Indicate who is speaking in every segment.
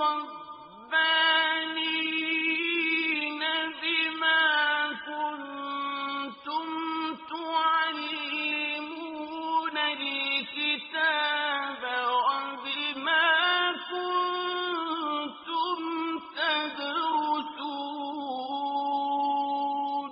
Speaker 1: ربانين بما كنتم تعلمون الكتاب وبما كنتم تدرسون.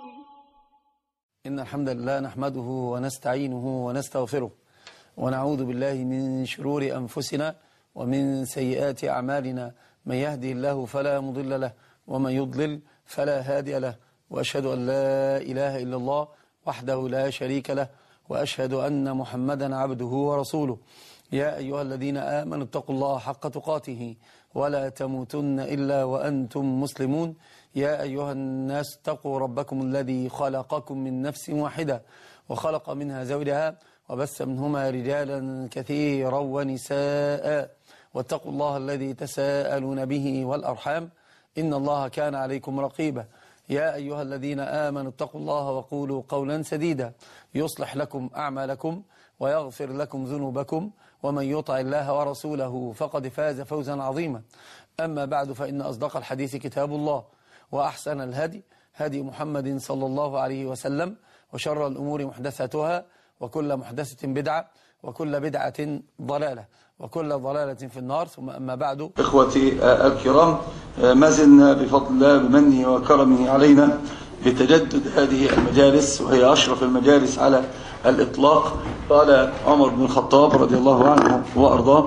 Speaker 2: إن الحمد لله نحمده ونستعينه ونستغفره ونعوذ بالله من شرور أنفسنا ومن سيئات أعمالنا، من يهدي الله فلا مضل له ومن يضلل فلا هادي له، وأشهد أن لا إله إلا الله وحده لا شريك له، وأشهد أن محمدا عبده ورسوله. يا أيها الذين آمنوا اتقوا الله حق تقاته ولا تموتن إلا وأنتم مسلمون. يا أيها الناس اتقوا ربكم الذي خلقكم من نفس واحدة وخلق منها زوجها وبث منهما رجالا كثيرا ونساء، واتقوا الله الذي تساءلون به والأرحام إن الله كان عليكم رقيبا. يا أيها الذين آمنوا اتقوا الله وقولوا قولا سديدا يصلح لكم أعمالكم ويغفر لكم ذنوبكم، ومن يطع الله ورسوله فقد فاز فوزا عظيما. أما بعد، فإن أصدق الحديث كتاب الله، وأحسن الهدي هدي محمد صلى الله عليه وسلم، وشر الأمور محدثاتها، وكل محدثة بدعة، وكل بدعة ضلالة، وكل ضلالة في النار. ثم أما بعد،
Speaker 3: إخوتي الكرام، ما زلنا بفضل الله بمنه وكرمه علينا بتجدد هذه المجالس، وهي أشرف المجالس على الإطلاق. قال عمر بن الخطاب رضي الله عنه وأرضاه: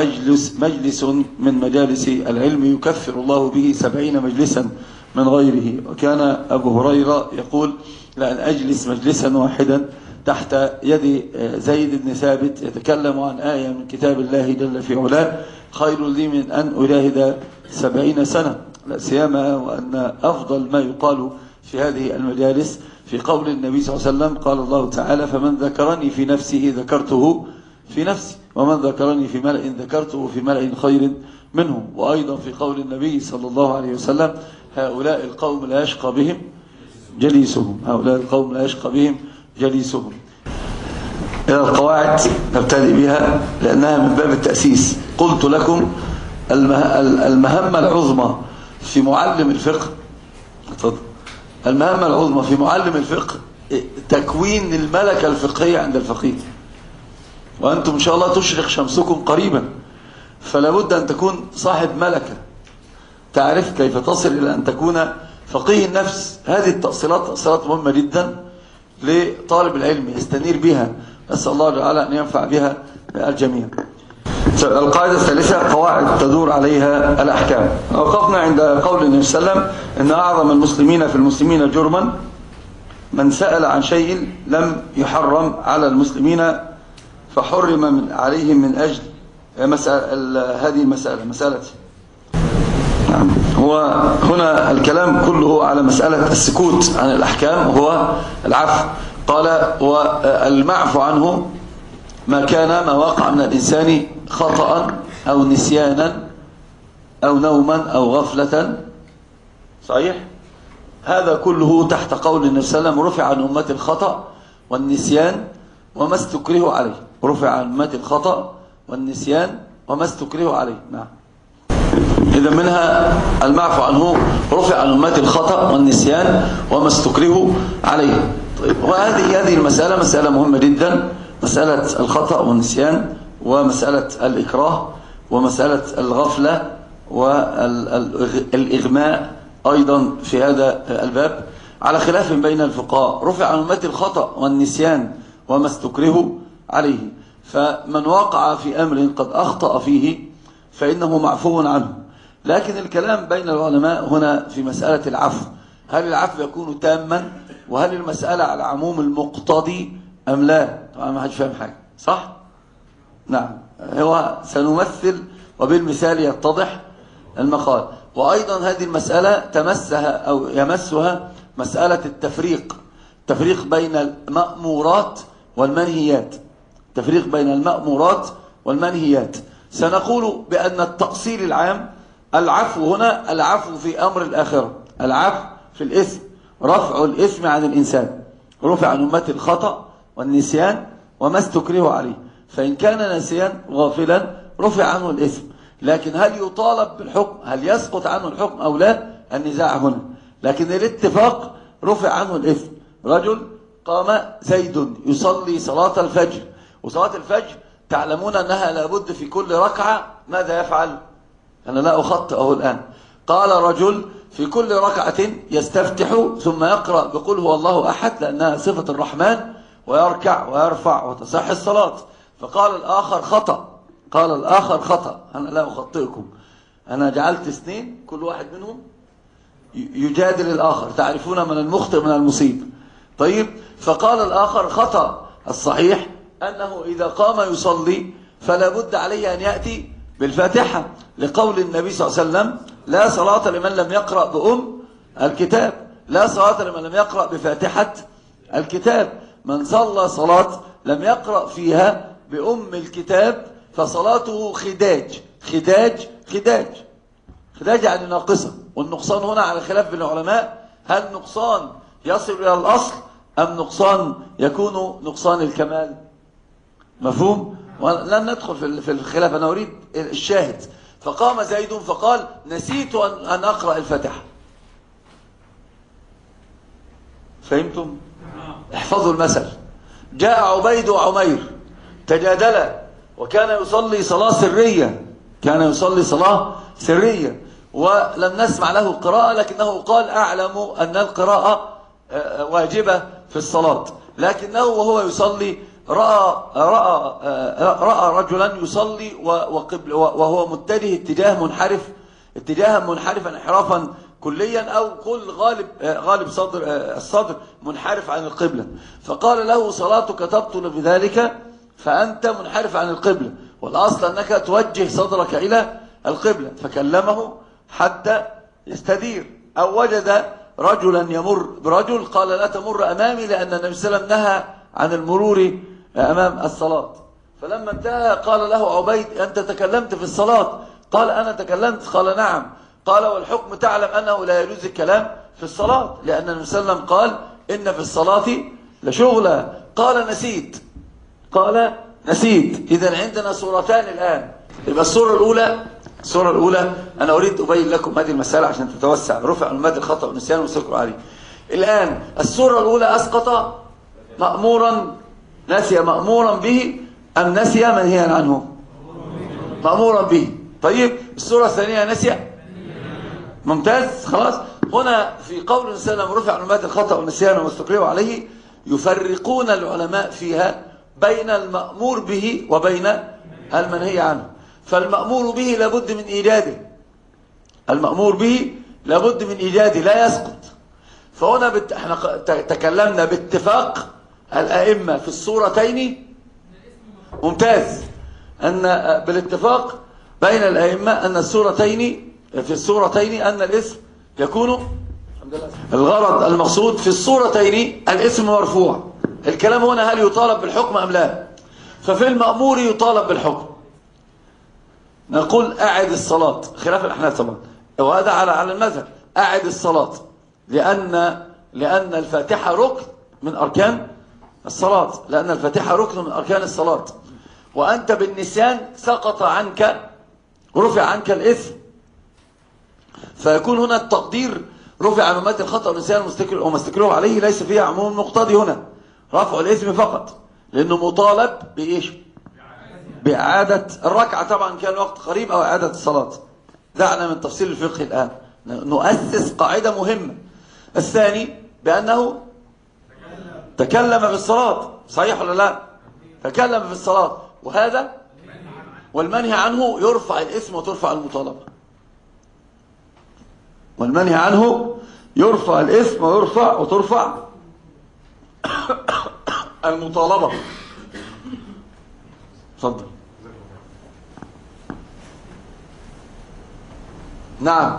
Speaker 3: مجلس من مجالس العلم يكفر الله به 70 مجلسا من غيره. وكان أبو هريرة يقول: لأن أجلس مجلسا واحدا تحت يد زيد بن ثابت يتكلم عن آية من كتاب الله جل في علاه خير لي من أن أجاهد 70 سنة. لا سيما وأن أفضل ما يقال في هذه المجالس في قول النبي صلى الله عليه وسلم: قال الله تعالى: فمن ذكرني في نفسه ذكرته في نفسي، ومن ذكرني في ملأ ذكرته في ملأ خير منه. وأيضا في قول النبي صلى الله عليه وسلم: هؤلاء القوم لا يشقى بهم جليسهم، هؤلاء القوم لا يشقى بهم جليسهم. إلى القواعد نبتدئ بها لأنها من باب التأسيس. قلت لكم المهمة العظمى في معلم الفقه، المهمة العظمى في معلم الفقه تكوين الملكة الفقهية عند الفقيه. وأنتم إن شاء الله تشرق شمسكم قريبا، فلا بد أن تكون صاحب ملكة، تعرف كيف تصل إلى أن تكون فقيه النفس. هذه التأصيلات تأصيلات مهمة جدا لطالب العلم يستنير بها. أسأل الله تعالى أن ينفع بها الجميع. القاعدة الثالثة: قواعد تدور عليها الأحكام. وقفنا عند قول النبي صلى الله عليه وسلم: إن أعظم المسلمين في المسلمين جرما من سأل عن شيء لم يحرم على المسلمين فحرم عليهم من أجل هذه المسألة. نعم. وهنا الكلام كله على مسألة السكوت عن الأحكام وهو العفو. قال: والمعفو عنه ما وقع من الإنسان خطأ أو نسيانا أو نوما أو غفلة. صحيح؟ هذا كله تحت قول النبي صلى الله عليه وسلم: رفع عن أمة الخطأ والنسيان وما استكرهوا عليه. رفع عن أمة الخطأ والنسيان وما استكرهوا عليه. نعم. إذا منها المعفو عنه رفع عن أمة الخطأ والنسيان وما استكرهوا عليه. طيب، وهذه المسألة مسألة مهمة جدا، مسألة الخطأ والنسيان ومسألة الإكراه ومسألة الغفلة والإغماء أيضا في هذا الباب على خلاف بين الفقهاء. رفع عن أمة الخطأ والنسيان وما استكرهوا عليه، فمن وقع في أمر قد أخطأ فيه فإنه معفو عنه. لكن الكلام بين العلماء هنا في مسألة العفو، هل العفو يكون تاما؟ وهل المسألة على عموم المقتضي أم لا؟ طبعا ما حدش فاهم حاجة، صح؟ نعم. هو سنمثل وبالمثال يتضح المقال. وأيضا هذه المسألة تمسها أو يمسها مسألة التفريق بين المأمورات والمنهيات. تفريق بين المأمورات والمنهيات. سنقول بأن التأصيل العام العفو هنا العفو في أمر الآخرة، العفو في الإثم، رفع الإثم عن الإنسان. رفع عن أمة الخطأ والنسيان وما استكره عليه، فإن كان ناسيا غافلا رفع عنه الإثم. لكن هل يطالب بالحكم؟ هل يسقط عنه الحكم أو لا؟ النزاع هنا. لكن الاتفاق رفع عنه الإثم. رجل قام زيد يصلي صلاة الفجر، وصلاة الفجر تعلمون أنها لابد في كل ركعة ماذا يفعل؟ أنا لا أخطئه الآن. قال رجل في كل ركعة يستفتح ثم يقرأ بقول هو الله أحد لأنها صفة الرحمن، ويركع ويرفع وتصح الصلاة. فقال الآخر خطأ، قال الآخر خطأ، أنا لا أخطئكم، أنا جعلت اثنين كل واحد منهم يجادل الآخر، تعرفون من المخطئ من المصيب. طيب، فقال الآخر خطأ، الصحيح أنه إذا قام يصلي فلا بد عليه أن يأتي بالفاتحة، لقول النبي صلى الله عليه وسلم لا صلاة لمن لم يقرأ بأم الكتاب، لا صلاة لمن لم يقرأ بفاتحة الكتاب. من صلى صلاة لم يقرأ فيها بأم الكتاب فصلاته خداج. خداج خداج خداج يعني ناقصة. والنقصان هنا على خلاف بين العلماء، هل نقصان يصل إلى الأصل أم نقصان يكون نقصان الكمال؟ مفهوم؟ ولن ندخل في الخلاف، أنا أريد الشاهد. فقام زيد فقال نسيت أن أقرأ الفاتحة. فهمتم؟ احفظوا المثل. جاء عبيد وعمير تجادلا، وكان يصلي صلاة سرية، كان يصلي صلاة سرية، ولم نسمع له قراءة، لكنه قال أعلم أن القراءة واجبة في الصلاة. لكنه وهو يصلي رأى رجلا يصلي وهو متجه اتجاها منحرفا انحرافا كليا، أو كل غالب الصدر منحرف عن القبلة. فقال له صلاتك تبطل بذلك فأنت منحرف عن القبلة، والأصل أنك توجه صدرك إلى القبلة. فكلمه حتى يستدير. أو وجد رجلا يمر برجل قال لا تمر أمامي، لأن النبي صلى الله عليه وسلم نهى عن المرور أمام الصلاة. فلما انتهى قال له عبيد أنت تكلمت في الصلاة؟ قال أنا تكلمت. قال نعم. قال والحكم تعلم أنه لا يجوز الكلام في الصلاة، لأن النبي صلى الله عليه وسلم قال إن في الصلاة لشغلا. قال نسيت. قال نسيت. إذن عندنا صورتان الآن. يبقى الصورة الأولى أنا أريد أبين لكم هذه المسألة عشان تتوسع. رفع المادة الخطأ والنسيان والسكر عليه. الآن الصورة الأولى أسقط مأمورا، نسي مأمورا به، أم نسي منهيا عنه؟ مأمورا به. طيب، الصورة الثانية نسي. ممتاز، خلاص. هنا في قول النبي صلى الله عليه وسلم رفع المادة الخطأ والنسيان واستقروا عليه، يفرقون العلماء فيها بين المأمور به وبين المنهي عنه. فالمأمور به لابد من إيجاده، المأمور به لابد من إيجاده، لا يسقط. فهنا احنا تكلمنا باتفاق الأئمة في الصورتين. ممتاز. أن بالاتفاق بين الأئمة أن في الصورتين أن الاسم يكون الغرض المقصود في الصورتين الاسم مرفوع. الكلام هنا هل يطالب بالحكم أم لا؟ ففي المأمور يطالب بالحكم، نقول أعد الصلاة، خلاف الأحناف طبعا، وهذا على المذهب. أعد الصلاة لأن الفاتحة ركن من أركان الصلاة، لأن الفاتحة ركن من أركان الصلاة، وأنت بالنسيان سقط عنك، رفع عنك الإثم. فيكون هنا التقدير رفع عن مادة الخطأ والنسيان وما استكره عليه، ليس فيها عموم مقتضي هنا، رفع الإثم فقط، لأنه مطالب بإيش؟ بإعادة الركعة، طبعا كان الوقت قريب، أو إعادة الصلاة. دعنا من تفصيل الفقه الآن، نؤسس قاعدة مهمة. الثاني بأنه تكلم في الصلاة، صحيح ولا لا؟ تكلم في الصلاة، وهذا والمنهي عنه يرفع الإثم وترفع المطالبة. والمنهي عنه يرفع الإثم وترفع المطالبة. تفضل. نعم،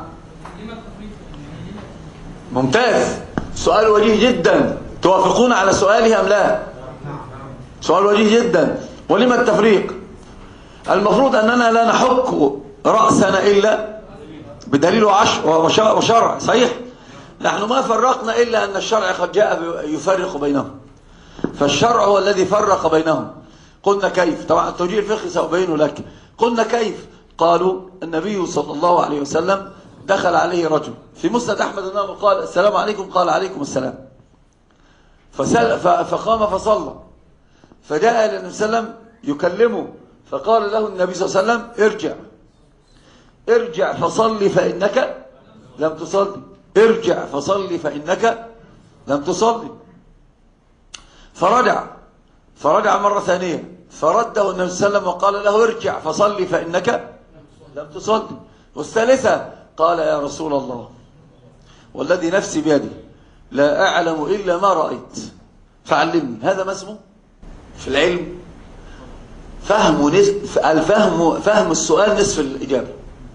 Speaker 3: ممتاز، سؤال وجيه جدا. توافقون على سؤاله أم لا؟ سؤال وجيه جدا. ولما التفريق؟ المفروض أننا لا نحك رأسنا إلا بدليل وشرع، صحيح؟ نحن ما فرقنا إلا أن الشرع قد جاء يفرق بينهم، فالشرع هو الذي فرق بينهم. قلنا كيف؟ طبعا التوجيه الفقهي سأبينه لك. قلنا كيف؟ قالوا النبي صلى الله عليه وسلم دخل عليه رجل، في مسند أحمد أنه قال السلام عليكم، قال عليكم السلام، فقام فصلى، فجاء إلى النبي صلى الله عليه وسلم يكلمه، فقال له النبي صلى الله عليه وسلم ارجع فصلي فإنك لم تصلي، ارجع فصلي فإنك لم تصلي. فرجع مرة ثانية، فرده النبي صلى الله عليه وسلم وقال له ارجع فصلي فإنك لم تصلي. والثالثة قال يا رسول الله والذي نفسي بيدي لا أعلم إلا ما رأيت فعلمني. هذا ما اسمه في العلم فهم السؤال نصف الإجابة.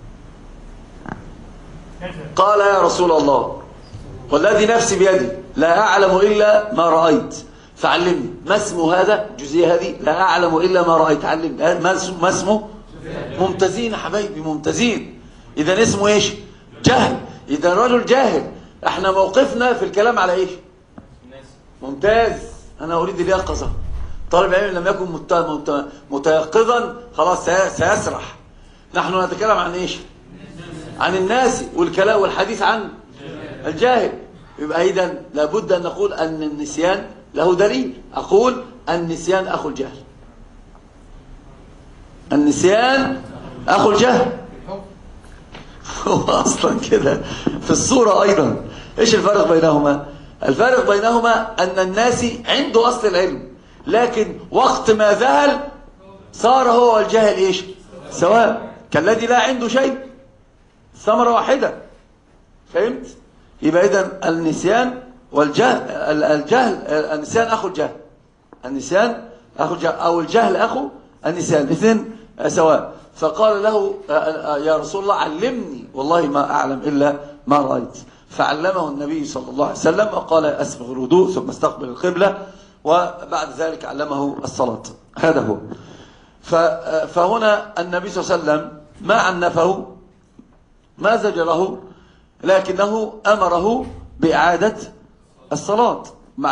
Speaker 3: قال يا رسول الله والذي نفسي بيدي لا أعلم إلا ما رأيت فعلمني. ما اسمه هذا الجزئية هذه؟ لا أعلم إلا ما رأيت علمني. ما اسمه؟ ممتازين حبايبي، ممتازين. إذا اسمه إيش؟ جهل. إذا رجل جاهل. احنا موقفنا في الكلام على إيش؟ ممتاز. أنا أريد اليقظة. طالب علم لم يكن متيقظا خلاص سيسرح. نحن نتكلم عن إيش؟ عن الناس، والكلام والحديث عن الجاهل. يبقى إذن لابد أن نقول أن النسيان له دليل. أقول النسيان أخو الجهل. النسيان أخو الجهل. هو أصلا كده في الصورة أيضا. إيش الفرق بينهما؟ الفرق بينهما أن الناس عنده أصل العلم، لكن وقت ما ذهل صار هو والجاهل إيش؟ سواء. كالذي لا عنده شيء، ثمرة واحدة. فهمت؟ يبقى إذن النسيان والجهل، النسيان أخو الجهل. النسيان أخو الجهل أو الجهل أخو النسيان، الاثنين سواء. فقال له يا رسول الله علمني والله ما أعلم إلا ما رأيت. فعلمه النبي صلى الله عليه وسلم وقال أسبغ الوضوء ثم استقبل القبلة، وبعد ذلك علمه الصلاة. هذا هو. فهنا النبي صلى الله عليه وسلم ما عنفه، ما زجره، لكنه أمره بإعادة الصلاة،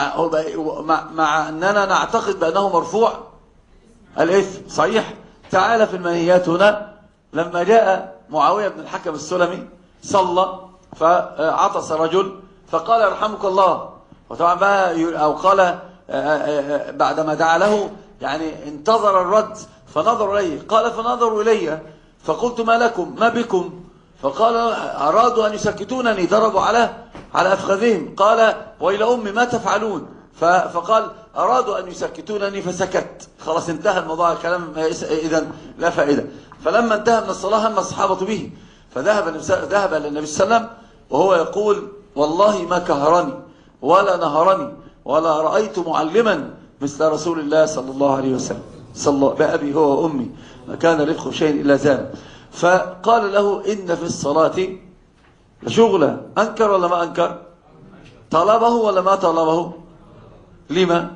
Speaker 3: مع أننا نعتقد بأنه مرفوع الإثم. صحيح. تعالى في المنهيات هنا لما جاء معاوية بن الحكم السلمي صلى فعطس رجل فقال يرحمك الله، وطبعا أو قال بعدما دعا له يعني انتظر الرد فنظر إليه، قال فنظروا إلي فقلت ما لكم ما بكم؟ فقال أرادوا أن يسكتونني، ضربوا على أفخذهم. قال ويل أمي ما تفعلون؟ فقال أرادوا أن يسكتونني فسكت. خلاص انتهى الموضوع، الكلام إذن لا فائدة. فلما انتهى من الصلاة هم الصحابة به، ذهب للنبي صلى الله عليه وسلم وهو يقول والله ما كهرني ولا نهرني ولا رأيت معلما مثل رسول الله صلى الله عليه وسلم، صلى بأبي هو وأمي ما كان رفق شيء إلا زان. فقال له إن في الصلاة لشغلة. أنكر ولا ما أنكر؟ طلبه ولا ما طلبه؟ لما؟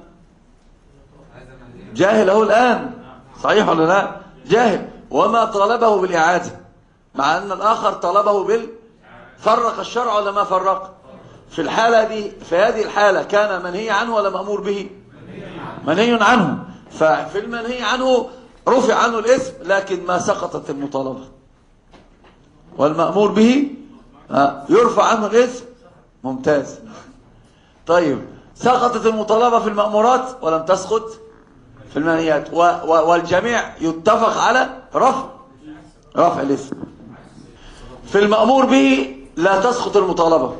Speaker 3: جاهله الآن. صحيح ولا لا؟ جاهل. وما طلبه بالإعادة، مع أن الآخر طلبه فرق الشرع ولا ما فرق؟ في الحالة دي، في هذه الحالة كان منهي عنه ولا مأمور به؟ منهي عنه. ففي المنهي عنه رفع عنه الإثم، لكن ما سقطت المطالبة. والمأمور به يرفع عنه الإثم. ممتاز. طيب سقطت المطالبة في المأمورات ولم تسقط في المنهيات، والجميع يتفق على رفع الإثم. في المأمور به لا تسقط المطالبة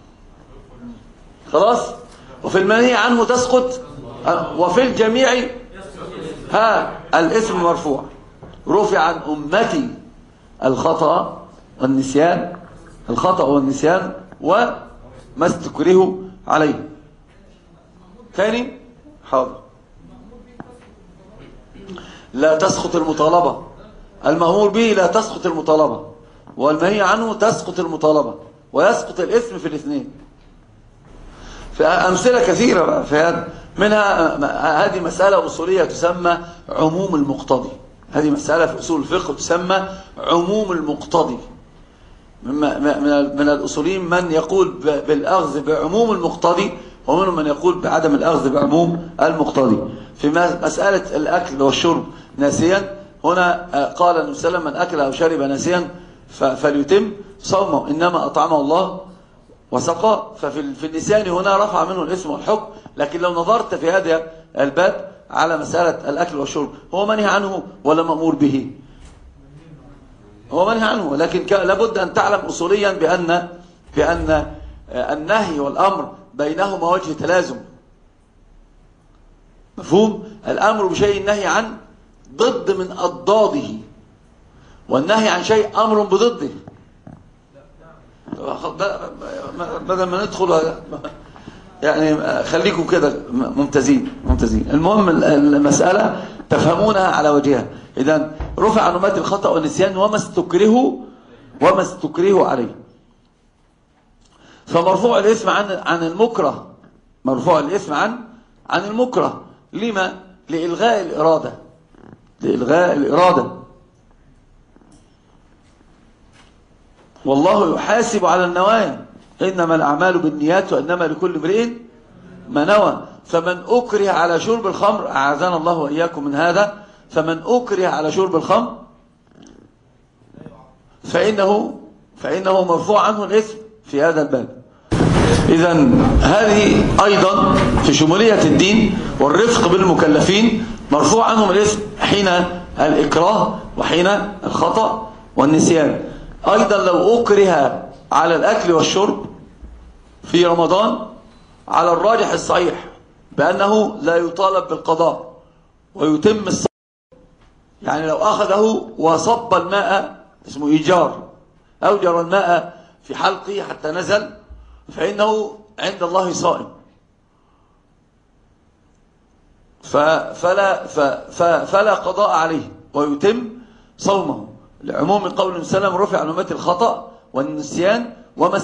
Speaker 3: خلاص، وفي المنهي عنه تسقط، وفي الجميع الإثم مرفوع. رفع عن أمتي الخطأ والنسيان وما استكرهوا عليه. ثاني حاضر. لا تسقط المطالبة. المأمور به لا تسقط المطالبة، والمنهي عنه تسقط المطالبة، ويسقط الإثم في الاثنين. في أمثلة كثيرة في هذا، منها هذه مسألة أصولية تسمى عموم المقتضي. هذه مسألة في أصول الفقه تسمى عموم المقتضي. من الأصوليين من يقول بالأخذ بعموم المقتضي، ومنهم من يقول بعدم الأخذ بعموم المقتضي. في مسألة الأكل والشرب ناسيا، هنا قال النبي صلى الله عليه وسلم من أكل أو شرب ناسيا فليتم صومه، إنما أطعمه الله وسقاه. ففي النسيان هنا رفع منه الإثم والحكم. لكن لو نظرت في هذا الباب على مسألة الأكل والشرب، هو منهي عنه ولا مأمور به؟ هو منهي عنه، ولكن لابد أن تعلم أصوليا بأن النهي والأمر بينهما وجه تلازم. مفهوم؟ الأمر بشيء النهي عن ضد من أضداده، والنهي عن شيء أمر بضده. بدل ما ندخل يعني خليكم كده ممتازين. المهم المسألة تفهمونها على وجهها. إذن رفع عن أمتي الخطأ والنسيان وما استكرهوا عليه. فمرفوع الإثم عن المكره، مرفوع الإثم عن المكره. لما؟ لإلغاء الإرادة. والله يحاسب على النوايا، إنما الأعمال بالنيات وإنما لكل امرئ ما نوى. فمن أكره على شرب الخمر، أعاذنا الله وإياكم من هذا، فمن أكره على شرب الخمر فإنه مرفوع عنه الإثم في هذا الباب. إذن هذه أيضا في شمولية الدين والرفق بالمكلفين مرفوع عنهم الإثم حين الإكراه وحين الخطأ والنسيان. أيضا لو أكره على الأكل والشرب في رمضان، على الراجح الصحيح بأنه لا يطالب بالقضاء ويتم الصوم. يعني لو أخذه وصب الماء، اسمه إيجار، أوجر الماء في حلقه حتى نزل، فإنه عند الله صائم. فلا قضاء عليه ويتم صومه، لعموم قول النبي صلى الله عليه وسلم رفع عن أمتي الخطأ والنسيان وما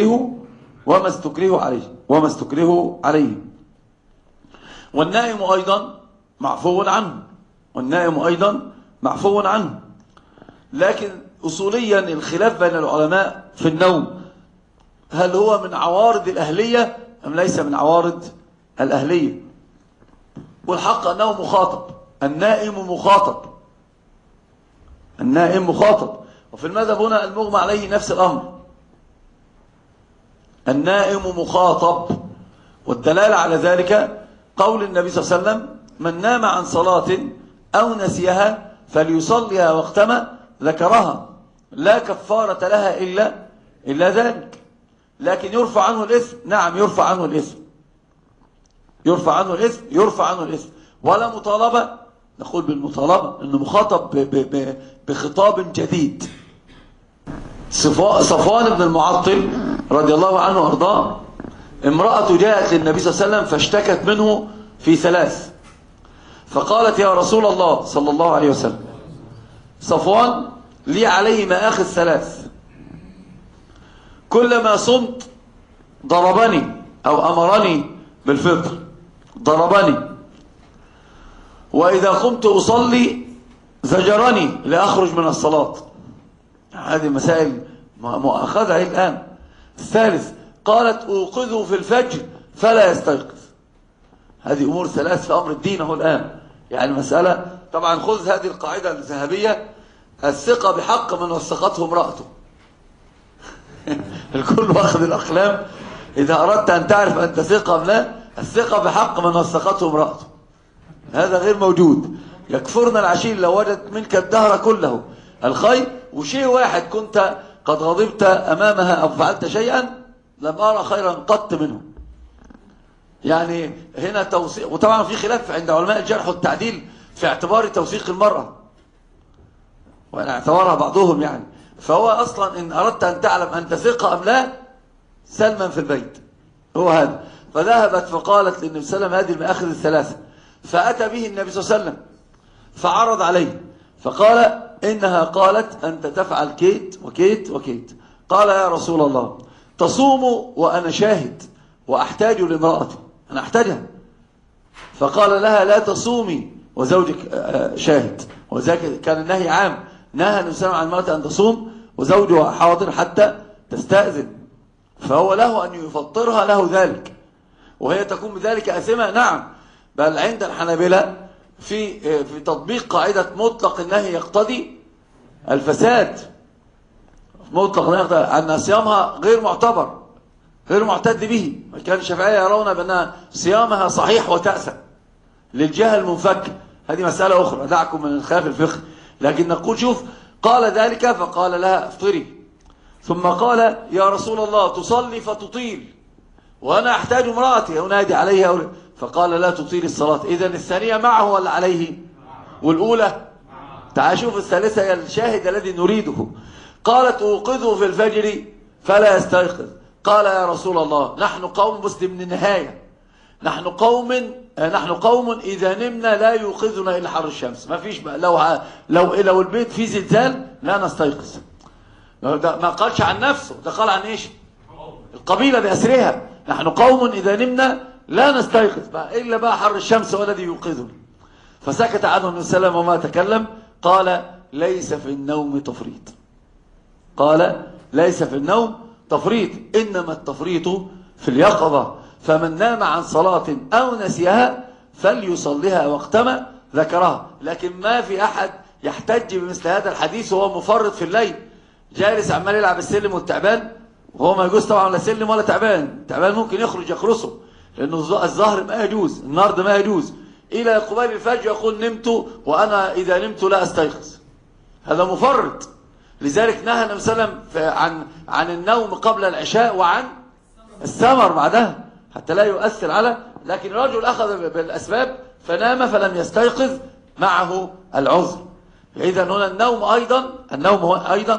Speaker 3: استكرهوا عليه. والنائم أيضا معفو عنه. لكن أصوليا الخلاف بين العلماء في النوم، هل هو من عوارض الأهلية أم ليس من عوارض الأهلية؟ والحق أنه مخاطب، النائم مخاطب. وفي المذهب هنا المغمى عليه نفس الأمر، النائم مخاطب. والدلالة على ذلك قول النبي صلى الله عليه وسلم من نام عن صلاة أو نسيها فليصليها وقتما ذكرها، لا كفارة لها إلا ذلك. لكن يرفع عنه الإثم، نعم يرفع عنه الإثم ولا مطالبة. نقول بالمطالبة إنه مخاطب بخطاب جديد. صفوان بن المعطل رضي الله عنه وارضاه، امرأة جاءت للنبي صلى الله عليه وسلم فاشتكت منه في 3، فقالت يا رسول الله صلى الله عليه وسلم صفوان لي عليه مآخذ 3، كلما صمت ضربني أو أمرني بالفطر ضربني، وإذا قمت أصلي زجرني لأخرج من الصلاة. هذه مسائل مؤخذة الآن. 3 قالت أوقظه في الفجر فلا يستيقظ. هذه أمور 3 في أمر الدين هو الآن. يعني مسألة طبعا خذ هذه القاعدة الذهبية، الثقة بحق من وثقته امرأته. الكل واخذ الأقلام. إذا أردت أن تعرف أنت ثقة أم لا، الثقة بحق من وثقته امرأته. هذا غير موجود. يكفرنا العشير لو وجدت منك الدهر كله الخير، وشيء واحد كنت قد غضبت أمامها أو فعلت شيئا لم أرى خيرا قط منه. يعني هنا توثيق. وطبعا في خلاف عند علماء الجرح والتعديل في اعتبار توثيق المرأة، وأنا اعتبرها بعضهم يعني. فهو أصلا إن أردت أن تعلم أنت ثقة أم لا، سلما في البيت هو هذا. فذهبت فقالت للنبي صلى الله عليه وسلم هذه المآخذ 3، فأتى به النبي صلى الله عليه وسلم فعرض عليه فقال إنها قالت أنت تفعل كيت وكيت وكيت. قال يا رسول الله تصوم وأنا شاهد وأحتاج لامرأتي، أنا أحتاجها. فقال لها لا تصومي وزوجك شاهد. وذلك كان النهي عام، نهى النبي صلى الله عليه وسلم عن المرأة أن تصوم وزوجها حاضر حتى تستأذن. فهو له أن يفطرها له ذلك، وهي تكون بذلك أثمة. نعم، بل عند الحنابلة في تطبيق قاعدة مطلق النهي يقتضي الفساد. مطلق النهي يقتضي أن صيامها غير معتبر، غير معتد به. كان الشافعية يرون بأن صيامها صحيح وتأسى للجهة المنفكة. هذه مسألة أخرى، دعكم من الخلاف الفقه. لكن نقول شوف، قال ذلك فقال لها افطري، ثم قال يا رسول الله تصلي فتطيل وأنا أحتاج امرأتي أنادي عليها، فقال لا تطيل الصلاة. إذن الثانية معه ولا عليه؟ والأولى تعال شوف الثالثة هي الشاهد الذي نريده. قالت أوقظه في الفجر فلا يستيقظ. قال يا رسول الله نحن قوم مسلم من النهاية، نحن قوم إذا نمنا لا يوقظنا إلا حر الشمس. ما فيش بقى لو البيت فيه زلزال لا نستيقظ. ده ما قالش عن نفسه، ده قال عن إيش؟ القبيلة بأسرها. نحن قوم إذا نمنا لا نستيقظ بقى إلا بقى حر الشمس هو الذي يوقظنا. فسكت عنه النبي صلى الله عليه وسلم وما تكلم. قال ليس في النوم تفريط، قال ليس في النوم تفريط، إنما التفريط في اليقظة. فمن نام عن صلاة أو نسيها فليصليها وقتما ذكرها. لكن ما في أحد يحتج بمثل هذا الحديث وهو مفرط في الليل، جالس عمال يلعب السلم والتعبان، وهو ما يجوز طبعا لا سلم ولا تعبان. التعبان ممكن يخرج يخرسه لأنه الظهر ما يجوز، النهر ما يجوز، إلى قبال الفجر يقول نمت وأنا إذا نمت لا أستيقظ. هذا مفرط. لذلك نهى النبي صلى الله عليه وسلم عن النوم قبل العشاء وعن السمر بعدها حتى لا يؤثر على. لكن الرجل أخذ بالأسباب فنام فلم يستيقظ معه العذر. إذن هنا النوم أيضا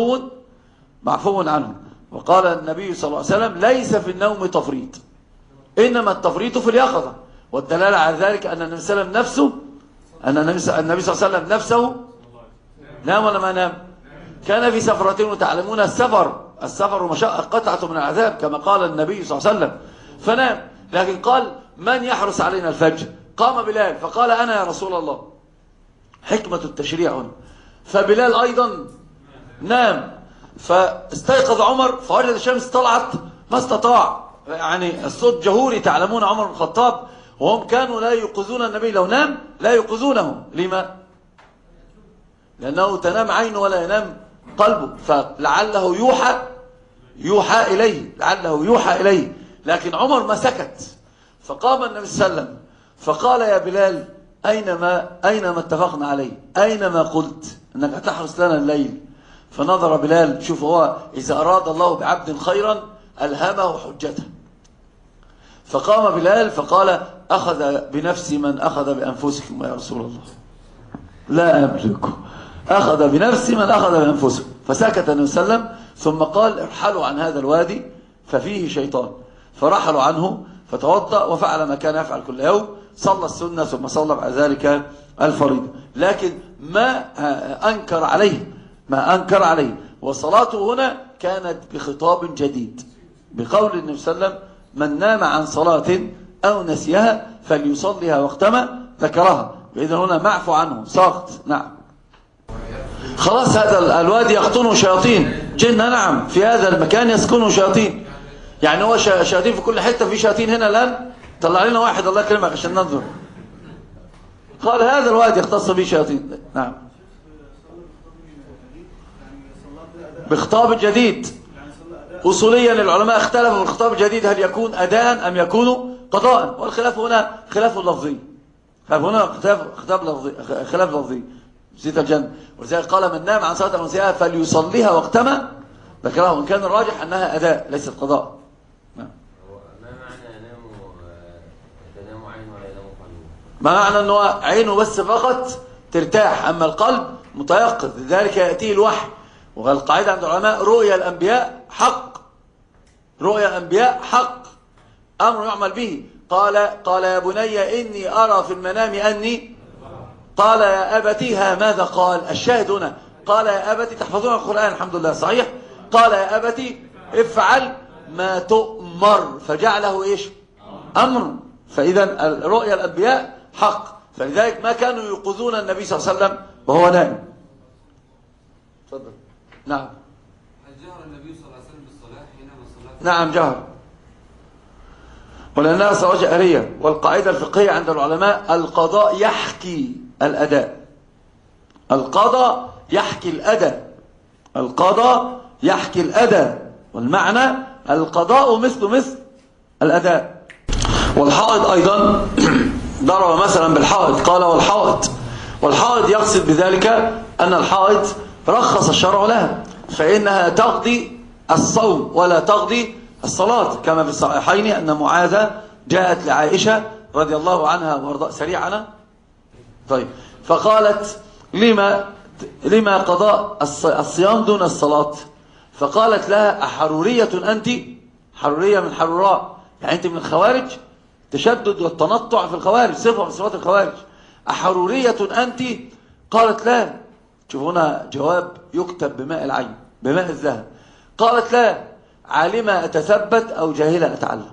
Speaker 3: معفو عنه. وقال النبي صلى الله عليه وسلم ليس في النوم تفريط، إنما التفريط في اليقظة. والدلالة على ذلك أن النبي صلى الله عليه وسلم النبي صلى الله عليه وسلم نفسه نام ولا ما نام؟ كان في سفرتين، وتعلمون السفر مشقة قطعة من العذاب كما قال النبي صلى الله عليه وسلم، فنام. لكن قال من يحرس علينا الفجر؟ قام بلال فقال أنا يا رسول الله. حكمة التشريع هنا. فبلال أيضا نام، فاستيقظ عمر فوجد الشمس طلعت ما استطاع، يعني الصوت جهوري. تعلمون عمر بن الخطاب وهم كانوا لا يوقظون النبي، لو نام لا يوقظونه. لما؟ لأنه تنام عينه ولا ينام قلبه، فلعله يوحى إليه. لكن عمر ما سكت، فقام النبي صلى الله عليه وسلم فقال يا بلال أينما اتفقنا عليه، أينما قلت أنك تحرس لنا الليل. فنظر بلال، شوف هو إذا أراد الله بعبد خيرا ألهمه حجته. فقام بلال فقال أخذ بنفسي من أخذ بأنفسكم يا رسول الله، لا أملك. أخذ بنفسي من أخذ بأنفسكم. فسكت النبي صلى الله عليه وسلم ثم قال ارحلوا عن هذا الوادي ففيه شيطان. فرحلوا عنه فتوضأ وفعل ما كان يفعل كل يوم، صلى السنة ثم صلى بعد ذلك الفريضة. لكن ما أنكر عليه وصلاته هنا كانت بخطاب جديد، بقول النبي صلى الله عليه وسلم من نام عن صلاة أو نسيها فليصليها وقتما ذكرها. إذن هنا معفو عنه ساقط. نعم خلاص، هذا الوادي يقطنه شياطين جنة. نعم في هذا المكان يسكنه شياطين، يعني هو شياطين في كل حتة. في شياطين هنا الآن، طلع لنا واحد الله يكرمك عشان ننظر. قال هذا الوادي يختص به شياطين. نعم بخطاب جديد. أصوليا العلماء اختلفوا في الخطاب الجديد هل يكون أداء أم يكون قضاء، والخلاف هنا خلاف لفظي. خلاف لفظي زيت الجنة. ولذلك قال من نام عن صلاة أو نسيها فليصليها وقتما ذكرها، وإن كان الراجح أنها أداء ليست قضاء. نعم.
Speaker 4: ما معنى تنام عين ولا ينام قلب؟
Speaker 3: ما معنى أنه عينه بس فقط ترتاح، أما القلب متيقظ. لذلك يأتيه الوحي. والقاعدة عند العلماء رؤيا الأنبياء حق، رؤيا الأنبياء حق، أمر يعمل به. قال يا بني إني أرى في المنام أني، قال يا أبتي ماذا قال؟ الشاهد هنا قال يا أبتي، تحفظون القرآن الحمد لله صحيح. قال يا أبتي افعل ما تؤمر، فجعله إيش؟ أمر. فإذا رؤيا الأنبياء حق، فلذلك ما كانوا يوقظون النبي صلى الله عليه وسلم وهو نائم. تفضل. نعم.
Speaker 5: هل جهر النبي صلى الله عليه وسلم بالصلاة حينما صلى؟
Speaker 3: نعم جهر. ولأنها صلاة جهرية. والقاعدة الفقهية عند العلماء القضاء يحكي الأداء. القضاء يحكي الأداء. القضاء يحكي الأداء، والمعنى القضاء مثل الأداء. والحائض أيضا ضرب مثلا بالحائض، قال والحائض يقصد بذلك أن الحائض رخص الشرع لها، فإنها تقضي الصوم ولا تقضي الصلاة، كما في الصحيحين أن معاذة جاءت لعائشة رضي الله عنها وارضاها سريعا طيب، فقالت لما قضاء الصيام دون الصلاة؟ فقالت لها أحرورية أنت؟ حرورية من حروراء، يعني أنت من الخوارج، تشدد والتنطع في الخوارج، صفة من صفات الخوارج. أحرورية أنت؟ قالت لا. شوف هنا جواب يكتب بماء العين بماء الذهب. قالت لا، عالمة أتثبت أو جاهلة أتعلم.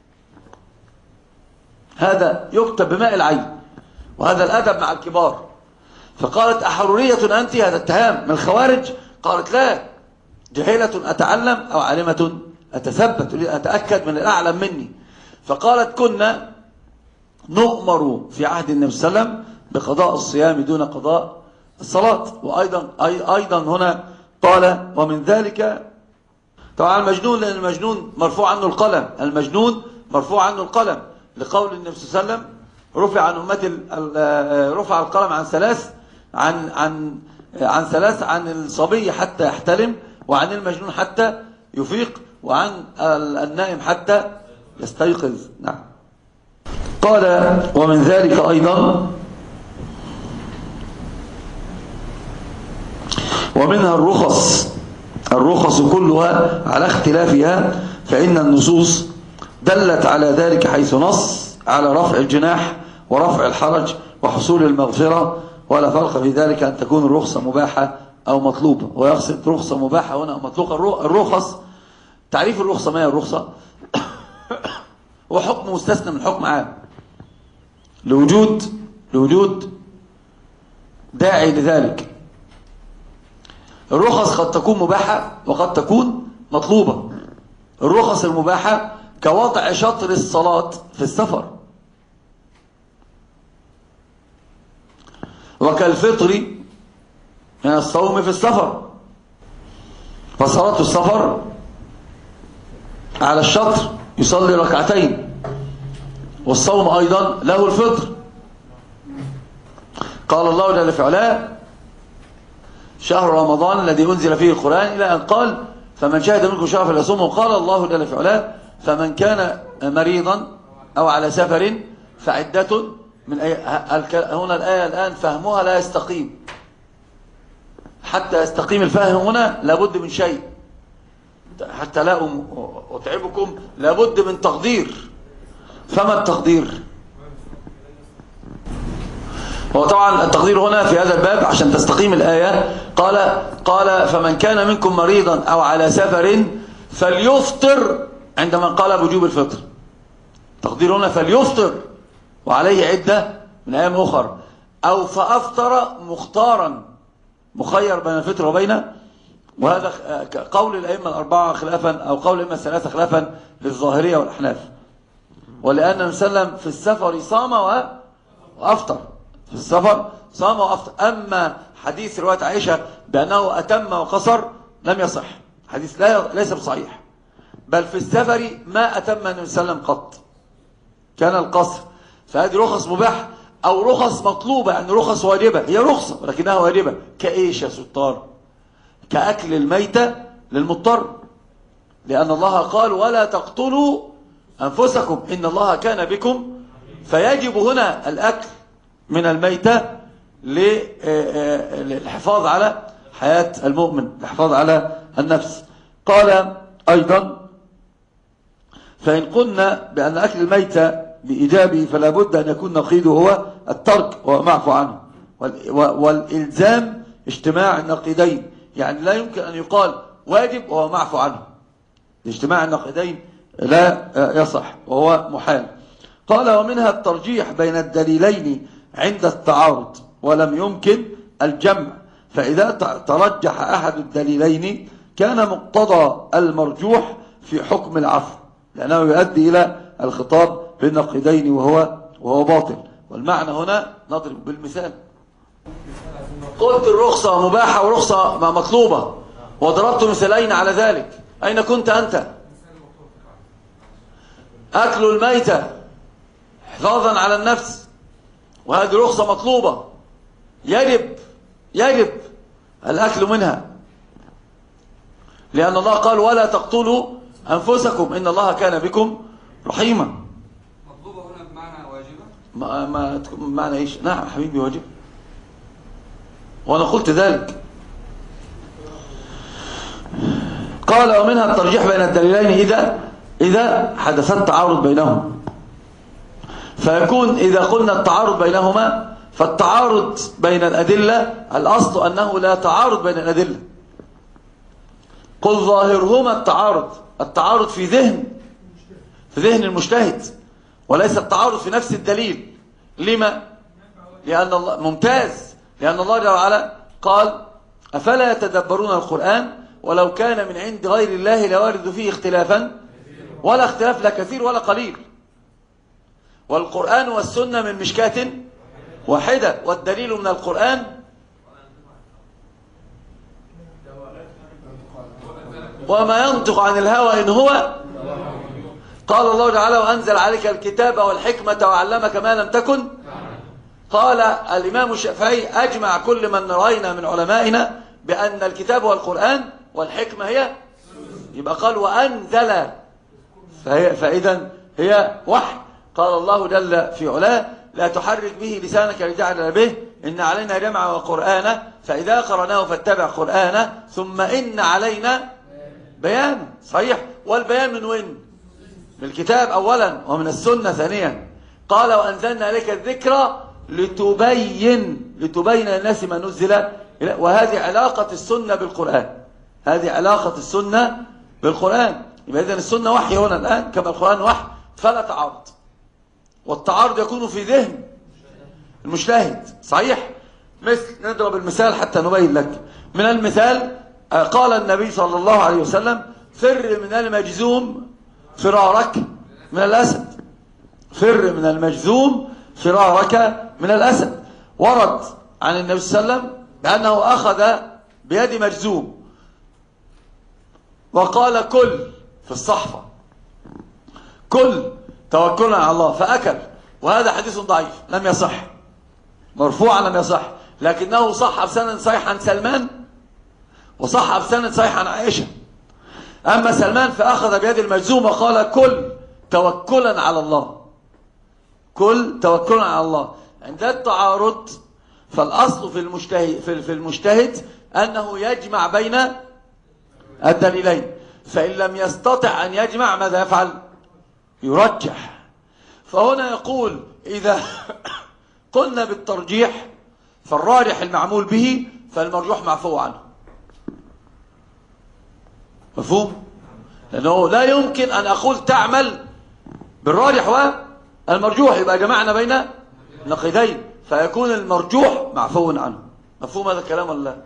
Speaker 3: هذا يكتب بماء العين، وهذا الأدب مع الكبار. فقالت أحرورية أنت؟ هذا اتهام من الخوارج. قالت لا، جاهلة أتعلم أو عالمة أتثبت، أتأكد من الأعلم مني. فقالت كنا نؤمر في عهد النبي صلى الله عليه وسلم بقضاء الصيام دون قضاء الصلاة. وأيضا هنا قال ومن ذلك طبعا المجنون، لأن المجنون مرفوع عنه القلم، المجنون مرفوع عنه القلم لقول النبي صلى الله عليه وسلم رفع عن أمتي رفع القلم عن ثلاث، عن ثلاث، عن الصبي حتى يحتلم، وعن المجنون حتى يفيق، وعن النائم حتى يستيقظ. نعم. قال ومن ذلك أيضا ومنها الرخص كلها على اختلافها، فإن النصوص دلت على ذلك، حيث نص على رفع الجناح ورفع الحرج وحصول المغفرة، ولا فرق في ذلك أن تكون الرخصة مباحة أو مطلوبة. ويقصد رخصة مباحة هنا أو مطلوبة. الرخص، تعريف الرخصة، ما هي الرخصة؟ هو حكم مستثنى من حكم عام لوجود داعي لذلك. الرخص قد تكون مباحة وقد تكون مطلوبة. الرخص المباحة كوضع شطر الصلاة في السفر، وكالفطر من الصوم في السفر، فصلاة السفر على الشطر يصلي ركعتين، والصوم أيضا له الفطر. قال الله جل في علاه شهر رمضان الذي أنزل فيه القرآن، إلى أن قال فمن شهد منكم شهر فليصومه. وقال الله جل في علاه فمن كان مريضا أو على سفر فعدة من هنا الآية الآن فهمها لا يستقيم. حتى يستقيم الفهم هنا لابد من شيء، حتى لا أتعبكم لابد من تقدير. فما التقدير؟ هو طبعا التقدير هنا في هذا الباب عشان تستقيم الآية. قال فمن كان منكم مريضا أو على سفر فليفطر، عندما قال بوجوب الفطر. تقدير هنا فليفطر وعليه عدة من أيام أخر، أو فأفطر مختارا، مخير بين الفطر وبين، وهذا قول الأئمة الأربعة خلافا، أو قول الأئمة الثلاثة خلافا للظاهرية والأحناف. ولأن النبي صلى الله عليه وسلم في السفر صام وأفطر، في السفر صام وأفطر. أما حديث رواية عائشة بأنه أتم وقصر لم يصح، حديث ليس بصحيح، بل في السفر ما أتم النبي صلى الله عليه وسلم قط، كان القصر. فهذه رخص مباح أو رخص مطلوبة، يعني رخص واجبة، هي رخصة ولكنها واجبة. كإيش يا ستار؟ كأكل الميتة للمضطر، لأن الله قال ولا تقتلوا أنفسكم إن الله كان بكم، فيجب هنا الأكل من الميتة للحفاظ على حياة المؤمن، الحفاظ على النفس. قال أيضا فإن قلنا بأن أكل الميتة بإيجابه فلا بد أن يكون نقيضه هو الترك وهو معفو عنه، والإلزام اجتماع النقيضين، يعني لا يمكن أن يقال واجب وهو معفو عنه، اجتماع النقيضين لا يصح وهو محال. قال ومنها الترجيح بين الدليلين عند التعارض ولم يمكن الجمع، فإذا ترجح أحد الدليلين كان مقتضى المرجوح في حكم العفو، لأنه يؤدي إلى الخطاب بالنقيضين وهو باطل. والمعنى هنا نضرب بالمثال. قلت الرخصة مباحة ورخصة مطلوبة وضربت مثالين على ذلك، أين كنت أنت؟ أكل الميتة حفاظا على النفس، وهذه رخصة مطلوبة يجب الأكل منها، لأن الله قال ولا تقتلوا أنفسكم إن الله كان بكم رحيما.
Speaker 5: مطلوبة هنا بمعنى واجبة؟
Speaker 3: ما معنى إيش؟ نعم حبيبي واجب، وأنا قلت ذلك. قال ومنها الترجيح بين الدليلين إذا حدث التعارض بينهما، فيكون إذا قلنا التعارض بينهما فالتعارض بين الأدلة الأصل أنه لا تعارض بين الأدلة. قل ظاهرهما التعارض في ذهن المجتهد، وليس التعارض في نفس الدليل. لما؟ لأن الله ممتاز، لأن الله جل وعلا قال أفلا يتدبرون القرآن ولو كان من عند غير الله لوارد فيه اختلافا ولا اختلاف لا كثير ولا قليل. والقرآن والسنة من مشكاة واحدة، والدليل من القرآن وما ينطق عن الهوى إن هو قال الله تعالى وأنزل عليك الكتاب والحكمة وعلمك ما لم تكن. قال الإمام الشافعي أجمع كل من رأينا من علمائنا بأن الكتاب والقرآن والحكمة هي، يبقى قال وأنزل، فإذا هي وحي. قال الله جل في علاه لا تحرك به لسانك لتعجل به إن علينا جمعه وقرآنه فإذا قرأناه فاتبع قرآنه ثم إن علينا بيانه. صحيح، والبيان من وين؟ من الكتاب أولا ومن السنة ثانيا. قال وأنزلنا عليك الذكر لتبين للناس ما نزل، وهذه علاقة السنة بالقرآن، هذه علاقة السنة بالقرآن. يبقى إذن السنة وحي هنا الآن كما القرآن وحي، فلا تعارض، والتعارض يكون في ذهن المجتهد. صحيح، مثل نضرب المثال حتى نبين لك. من المثال قال النبي صلى الله عليه وسلم فر من المجذوم فرارك من الأسد، فر من المجذوم فرارك من الأسد. ورد عن النبي صلى الله عليه وسلم بأنه أخذ بيد مجذوم وقال كل في الصحفة، كل توكلنا على الله، فأكل. وهذا حديث ضعيف لم يصح، مرفوعا لم يصح، لكنه صح بسند صحيح عن سلمان وصح بسند صحيح عن عائشة. أما سلمان فأخذ بيد المجذوم وقال كل توكلا على الله، كل توكلا على الله. عند التعارض فالأصل في المجتهد أنه يجمع بين الدليلين، فإن لم يستطع أن يجمع ماذا يفعل؟ يرجح. فهنا يقول إذا قلنا بالترجيح فالراجح المعمول به فالمرجوح معفو عنه. مفهوم؟ لأنه لا يمكن أن أقول تعمل بالراجح والمرجوح، يبقى جمعنا بين نقيضين فيكون المرجوح معفو عنه. مفهوم هذا الكلام ولا لا؟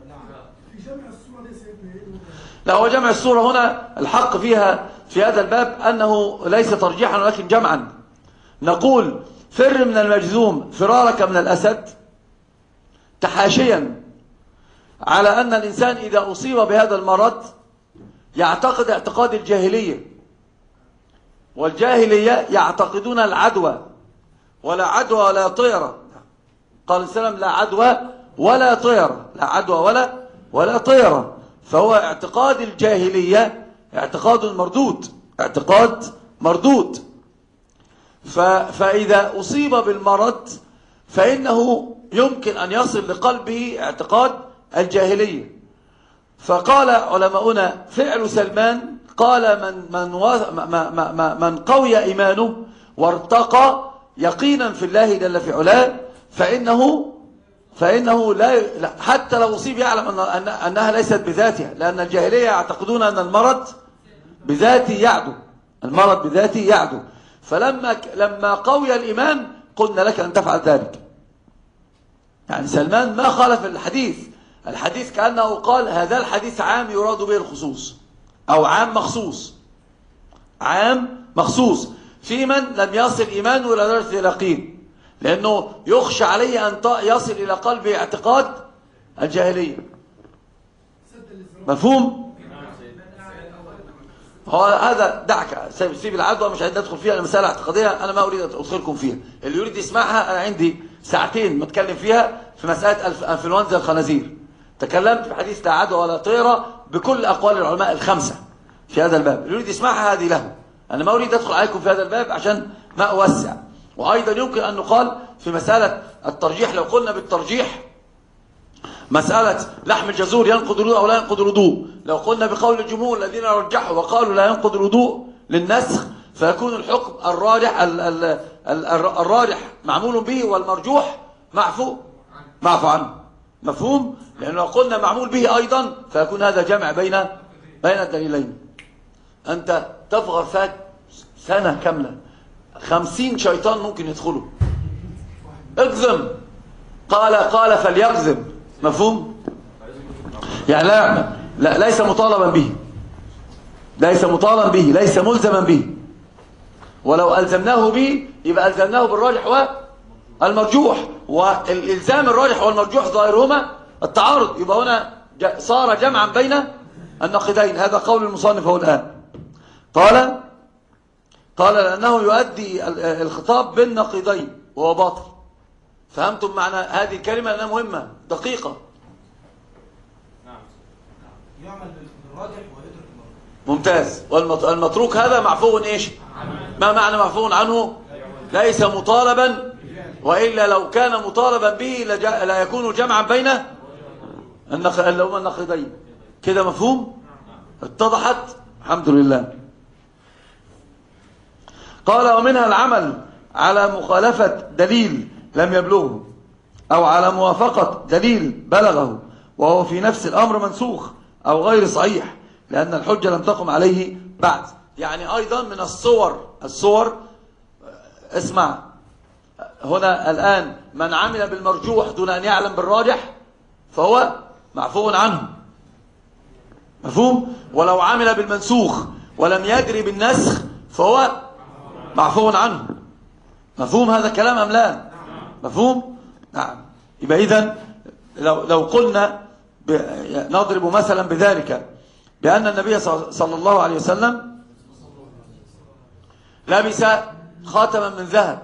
Speaker 3: لا، هو جمع الصورة هنا الحق فيها في هذا الباب أنه ليس ترجيحا ولكن جمعا. نقول فر من المجذوم فرارك من الأسد تحاشيا على أن الإنسان إذا أصيب بهذا المرض يعتقد اعتقاد الجاهلية، والجاهلية يعتقدون العدوى، ولا عدوى ولا طيرة. قال السلام لا عدوى ولا طيرة، لا عدوى ولا طيرة. فهو اعتقاد الجاهلية اعتقاد مردود، اعتقاد مردود. فإذا أصيب بالمرض فإنه يمكن أن يصل لقلبه اعتقاد الجاهلية. فقال علماؤنا فعل سلمان قال من قوي إيمانه وارتقى يقينا في الله جل في علاه فإنه لا حتى لو أصيب يعلم أنها ليست بذاتها، لأن الجاهلية يعتقدون أن المرض بذاته يعدو، المرض بذاته يعدو. فلما قوي الإيمان قلنا لك أن تفعل ذلك. يعني سلمان ما خالف الحديث كأنه قال هذا الحديث عام يراد به الخصوص، أو عام مخصوص، عام مخصوص. في من لم يصل إيمانه إلى درجة اليقين، لأنه يخشى عليه أن يصل إلى قلبه اعتقاد الجاهلية. مفهوم؟ هو هذا دعك سيب العدوى، مش عايز ندخل فيها، المسألة اعتقادية أنا ما أريد أن أدخلكم فيها. اللي يريد يسمعها أنا عندي ساعتين متكلم فيها في مسألة أنفلونزا الخنازير. تكلمت في حديث لا عدوى ولا طيرة بكل أقوال العلماء الخمسة في هذا الباب. اللي يريد يسمعها هذه له، أنا ما أريد أدخل عليكم في هذا الباب عشان ما أوسع. وأيضا يمكن أن نقال في مسألة الترجيح، لو قلنا بالترجيح مسألة لحم الجزور ينقض الوضوء أو لا ينقض الوضوء، لو قلنا بقول الجمهور الذين رجحوا وقالوا لا ينقض الوضوء للنسخ، فيكون الحكم الراجح معمول به والمرجوح معفو عنه. مفهوم؟ لأنه لو قلنا معمول به أيضا فيكون هذا جمع بين الدليلين. أنت تفغر فات سنة كاملة 50 شيطان ممكن يدخلوا. اقزم، قال فليقزم. مفهوم؟ يعني لا ليس مطالبا به، ليس ملزما به. ولو ألزمناه به يبقى ألزمناه بالراجح والمرجوح، والإلزام الراجح والمرجوح ظاهرهما التعارض، يبقى هنا صار جمعا بين النقيضين. هذا قول المصنف هو الآن. قال لأنه يؤدي الخطاب بالنقيضين وهو باطل. فهمتم معنى هذه الكلمة؟ لأنها مهمة دقيقة.
Speaker 6: يعمل بالراجح ويترك المرجوح.
Speaker 3: ممتاز. والمتروك هذا معفو ايش؟ ما معنى معفو عنه؟ ليس مطالبا، وإلا لو كان مطالبا به لا يكون جمعا بين النقيضين. كده مفهوم؟ اتضحت؟ الحمد لله. قال ومنها العمل على مخالفة دليل لم يبلغه، أو على موافقة دليل بلغه وهو في نفس الأمر منسوخ أو غير صحيح لأن الحجة لم تقم عليه بعد. يعني أيضا من الصور اسمع هنا الآن، من عمل بالمرجوح دون أن يعلم بالراجح فهو معفو عنه. مفهوم؟ ولو عمل بالمنسوخ ولم يدري بالنسخ فهو معفو عنه. مفهوم هذا الكلام أم لا؟ مفهوم؟ نعم. يبقى إذن لو قلنا نضرب مثلا بذلك بأن النبي صلى الله عليه وسلم لبس خاتما من ذهب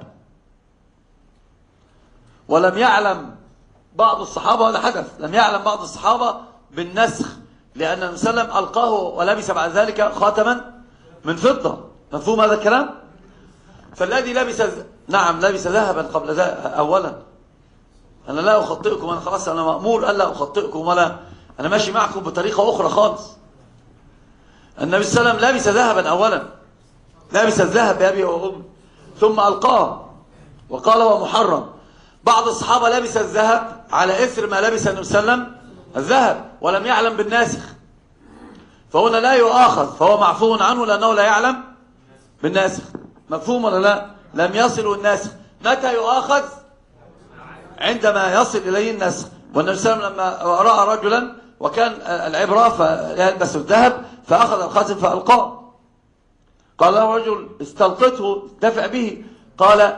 Speaker 3: ولم يعلم بعض الصحابة، ولا حدث لم يعلم بعض الصحابة بالنسخ، لأن النبي صلى الله عليه وسلم ألقاه ولبس بعد ذلك خاتما من فضة. مفهوم هذا الكلام؟ فالذي لبس ذهبا قبل ذلك أولا، أنا لا أخطئكم، أنا خلاص أنا مأمور ألا أخطئكم، ولا أنا ماشي معكم بطريقة أخرى خالص. النبي صلى الله عليه وسلم لبس ذهبا أولا، لبس الذهب بأبي وأمي، ثم ألقاه وقال هو محرم. بعض الصحابة لبس الذهب على إثر ما لبس النبي صلى الله عليه وسلم الذهب ولم يعلم بالناسخ، فهنا لا يؤاخذ، فهو معفو عنه لأنه لا يعلم بالناسخ. مفهوم ولا لا؟ لم يصل الناسخ. متى يؤاخذ؟ عندما يصل إليه النسخ. والنبي صلى الله عليه وسلم لما رأى رجلا وكان العبرة فيلبس الذهب فأخذ الخاتم فألقاه، قال له رجل استلقته دفع به، قال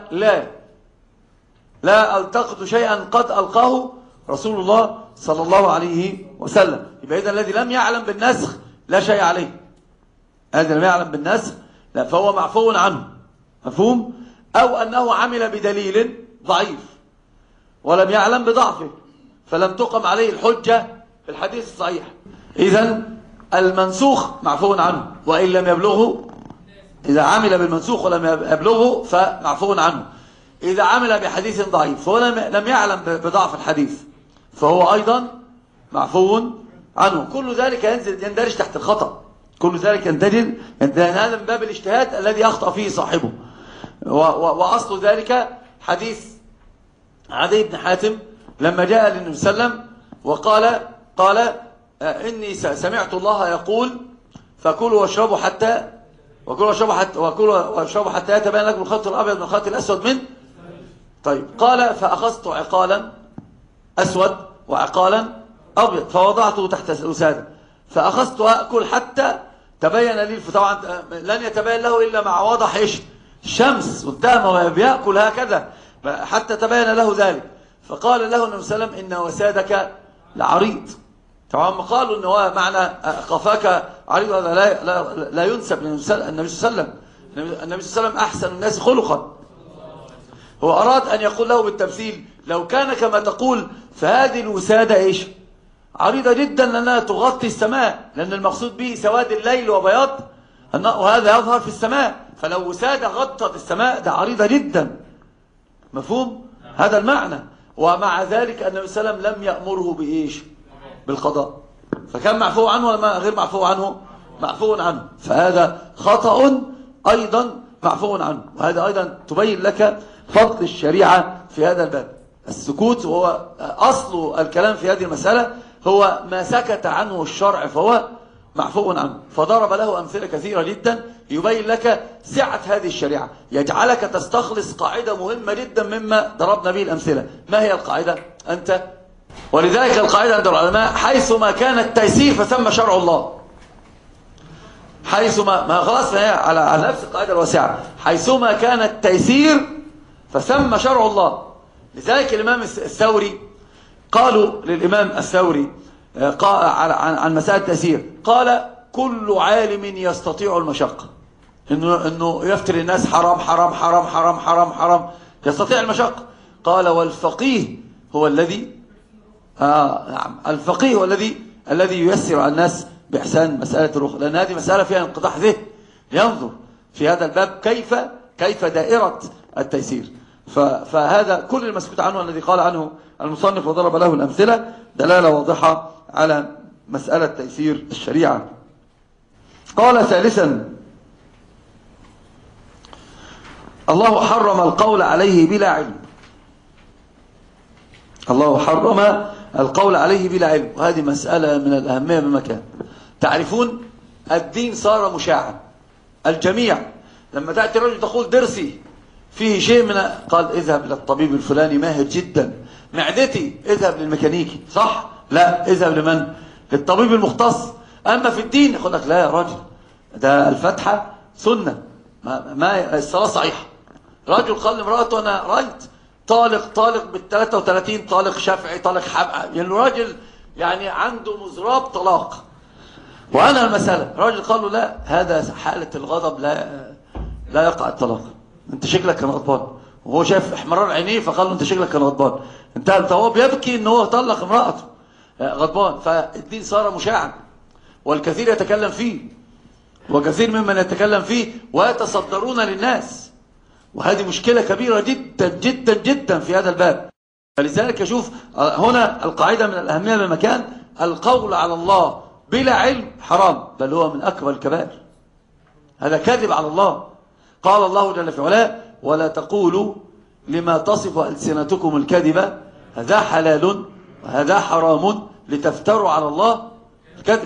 Speaker 3: لا ألتقط شيئا قد ألقاه رسول الله صلى الله عليه وسلم. يبقى إذن الذي لم يعلم بالنسخ لا شيء عليه، الذي لم يعلم بالنسخ لا فهو معفو عنه. مفهوم؟ أو أنه عمل بدليل ضعيف ولم يعلم بضعفه فلم تقم عليه الحجة في الحديث الصحيح. إذن المنسوخ معفو عنه وإن لم يبلغه، إذا عمل بالمنسوخ ولم يبلغه فمعفو عنه. إذا عمل بحديث ضعيف ولم يعلم بضعف الحديث فهو أيضا معفو عنه. كل ذلك يندرج تحت الخطأ، كل ذلك يندرج، هذا من باب الاجتهاد الذي أخطأ فيه صاحبه. وأصل ذلك حديث عدي بن حاتم لما جاء للنبي صلى الله عليه وسلم وقال إني سمعت الله يقول فكلوا واشربوا حتى يتبين لكم الخيط الأبيض من الخيط الأسود من طيب. قال فأخذت عقالا أسود وعقالا أبيض فوضعته تحت الوسادة فأخذت أكل حتى تبين لي. طبعا لن يتبين له إلا مع واضح الشمس وانتهى بيأكل هكذا حتى تبين له ذلك. فقال له النبي صلى الله عليه وسلم إن وسادك لعريض. طبعا قالوا إن هو معنى قفاك عريض هذا لا ينسب للنبي صلى الله عليه وسلم. النبي صلى الله عليه وسلم أحسن الناس خلقا. هو أراد أن يقول له بالتمثيل لو كان كما تقول فهذه الوسادة إيش عريضة جدا لأنها تغطي السماء، لأن المقصود به سواد الليل وبياض وهذا يظهر في السماء، فلو وسادة غطت السماء ده عريضة جدا. مفهوم؟ هذا المعنى. ومع ذلك النبي صلى الله عليه وسلم لم يأمره بإيش بالقضاء، فكان معفو عنه ولا غير معفو عنه؟ معفو عنه. فهذا خطأ أيضا معفو عنه. وهذا أيضا تبين لك فضل الشريعة في هذا الباب. السكوت وهو أصل الكلام في هذه المسألة، هو ما سكت عنه الشرع فهو معفو عنه. فضرب له أمثلة كثيرة جدا يبين لك سعة هذه الشريعة، يجعلك تستخلص قاعدة مهمة جدا مما ضربنا به الأمثلة. ما هي القاعدة؟ أنت ولذلك القاعدة عند العلماء حيثما كان التيسير فثم شرع الله. حيثما خلاص فهي على نفس القاعدة الواسعة، حيثما كان التيسير فثم شرع الله. لذلك الإمام الثوري قالوا للإمام الثوري عن مسألة التيسير قال كل عالم يستطيع المشقة، إنه يفتر الناس حرام حرام حرام حرام حرام حرام، يستطيع المشقة. قال والفقيه هو الذي نعم الفقيه هو الذي ييسر على الناس بإحسان مسألة الأخرى، لأن هذه مسألة فيها انقطاع ذهن ينظر في هذا الباب كيف دائرة التيسير. فهذا كل المسكوت عنه الذي قال عنه المصنف وضرب له الأمثلة دلالة واضحة على مسألة تيسير الشريعة. قال ثالثا الله حرم القول عليه بلا علم. الله حرم القول عليه بلا علم، وهذه مسألة من الأهمية بمكان. تعرفون الدين صار مشاعا، الجميع لما تأتي رجل تقول درسي فيه شيء من قال اذهب للطبيب الفلاني ماهر جدا، معدتي اذهب للميكانيكي، صح؟ لا، اذهب لمن؟ للطبيب المختص. أما في الدين يقول لك لا يا راجل ده الفتحة سنة، ما الصلاة صحيحة. رجل قال لامرأته أنا رأيت طالق بال33 طالق شافعي طالق يعني الراجل يعني عنده مزراب طلاق، وأنا المسألة راجل قال له لا هذا حالة الغضب لا يقع الطلاق، انت شكلك كان غضبان، وهو شاف احمرار عينيه فقال له انت شكلك كان غضبان، انت هو بيبكي ان هو طلق امرأته غضبان. فالدين صار مشاعا والكثير يتكلم فيه، وكثير ممن يتكلم فيه ويتصدرون للناس، وهذه مشكلة كبيرة جدا جدا جدا في هذا الباب. فلذلك يشوف هنا القاعدة من الأهمية بمكان، القول على الله بلا علم حرام، بل هو من أكبر الكبائر، هذا كذب على الله. قال الله جل في علاه ولا تقولوا لما تصف ألسنتكم الكذب هذا حلال وهذا حرام لتفتروا على الله الكذب،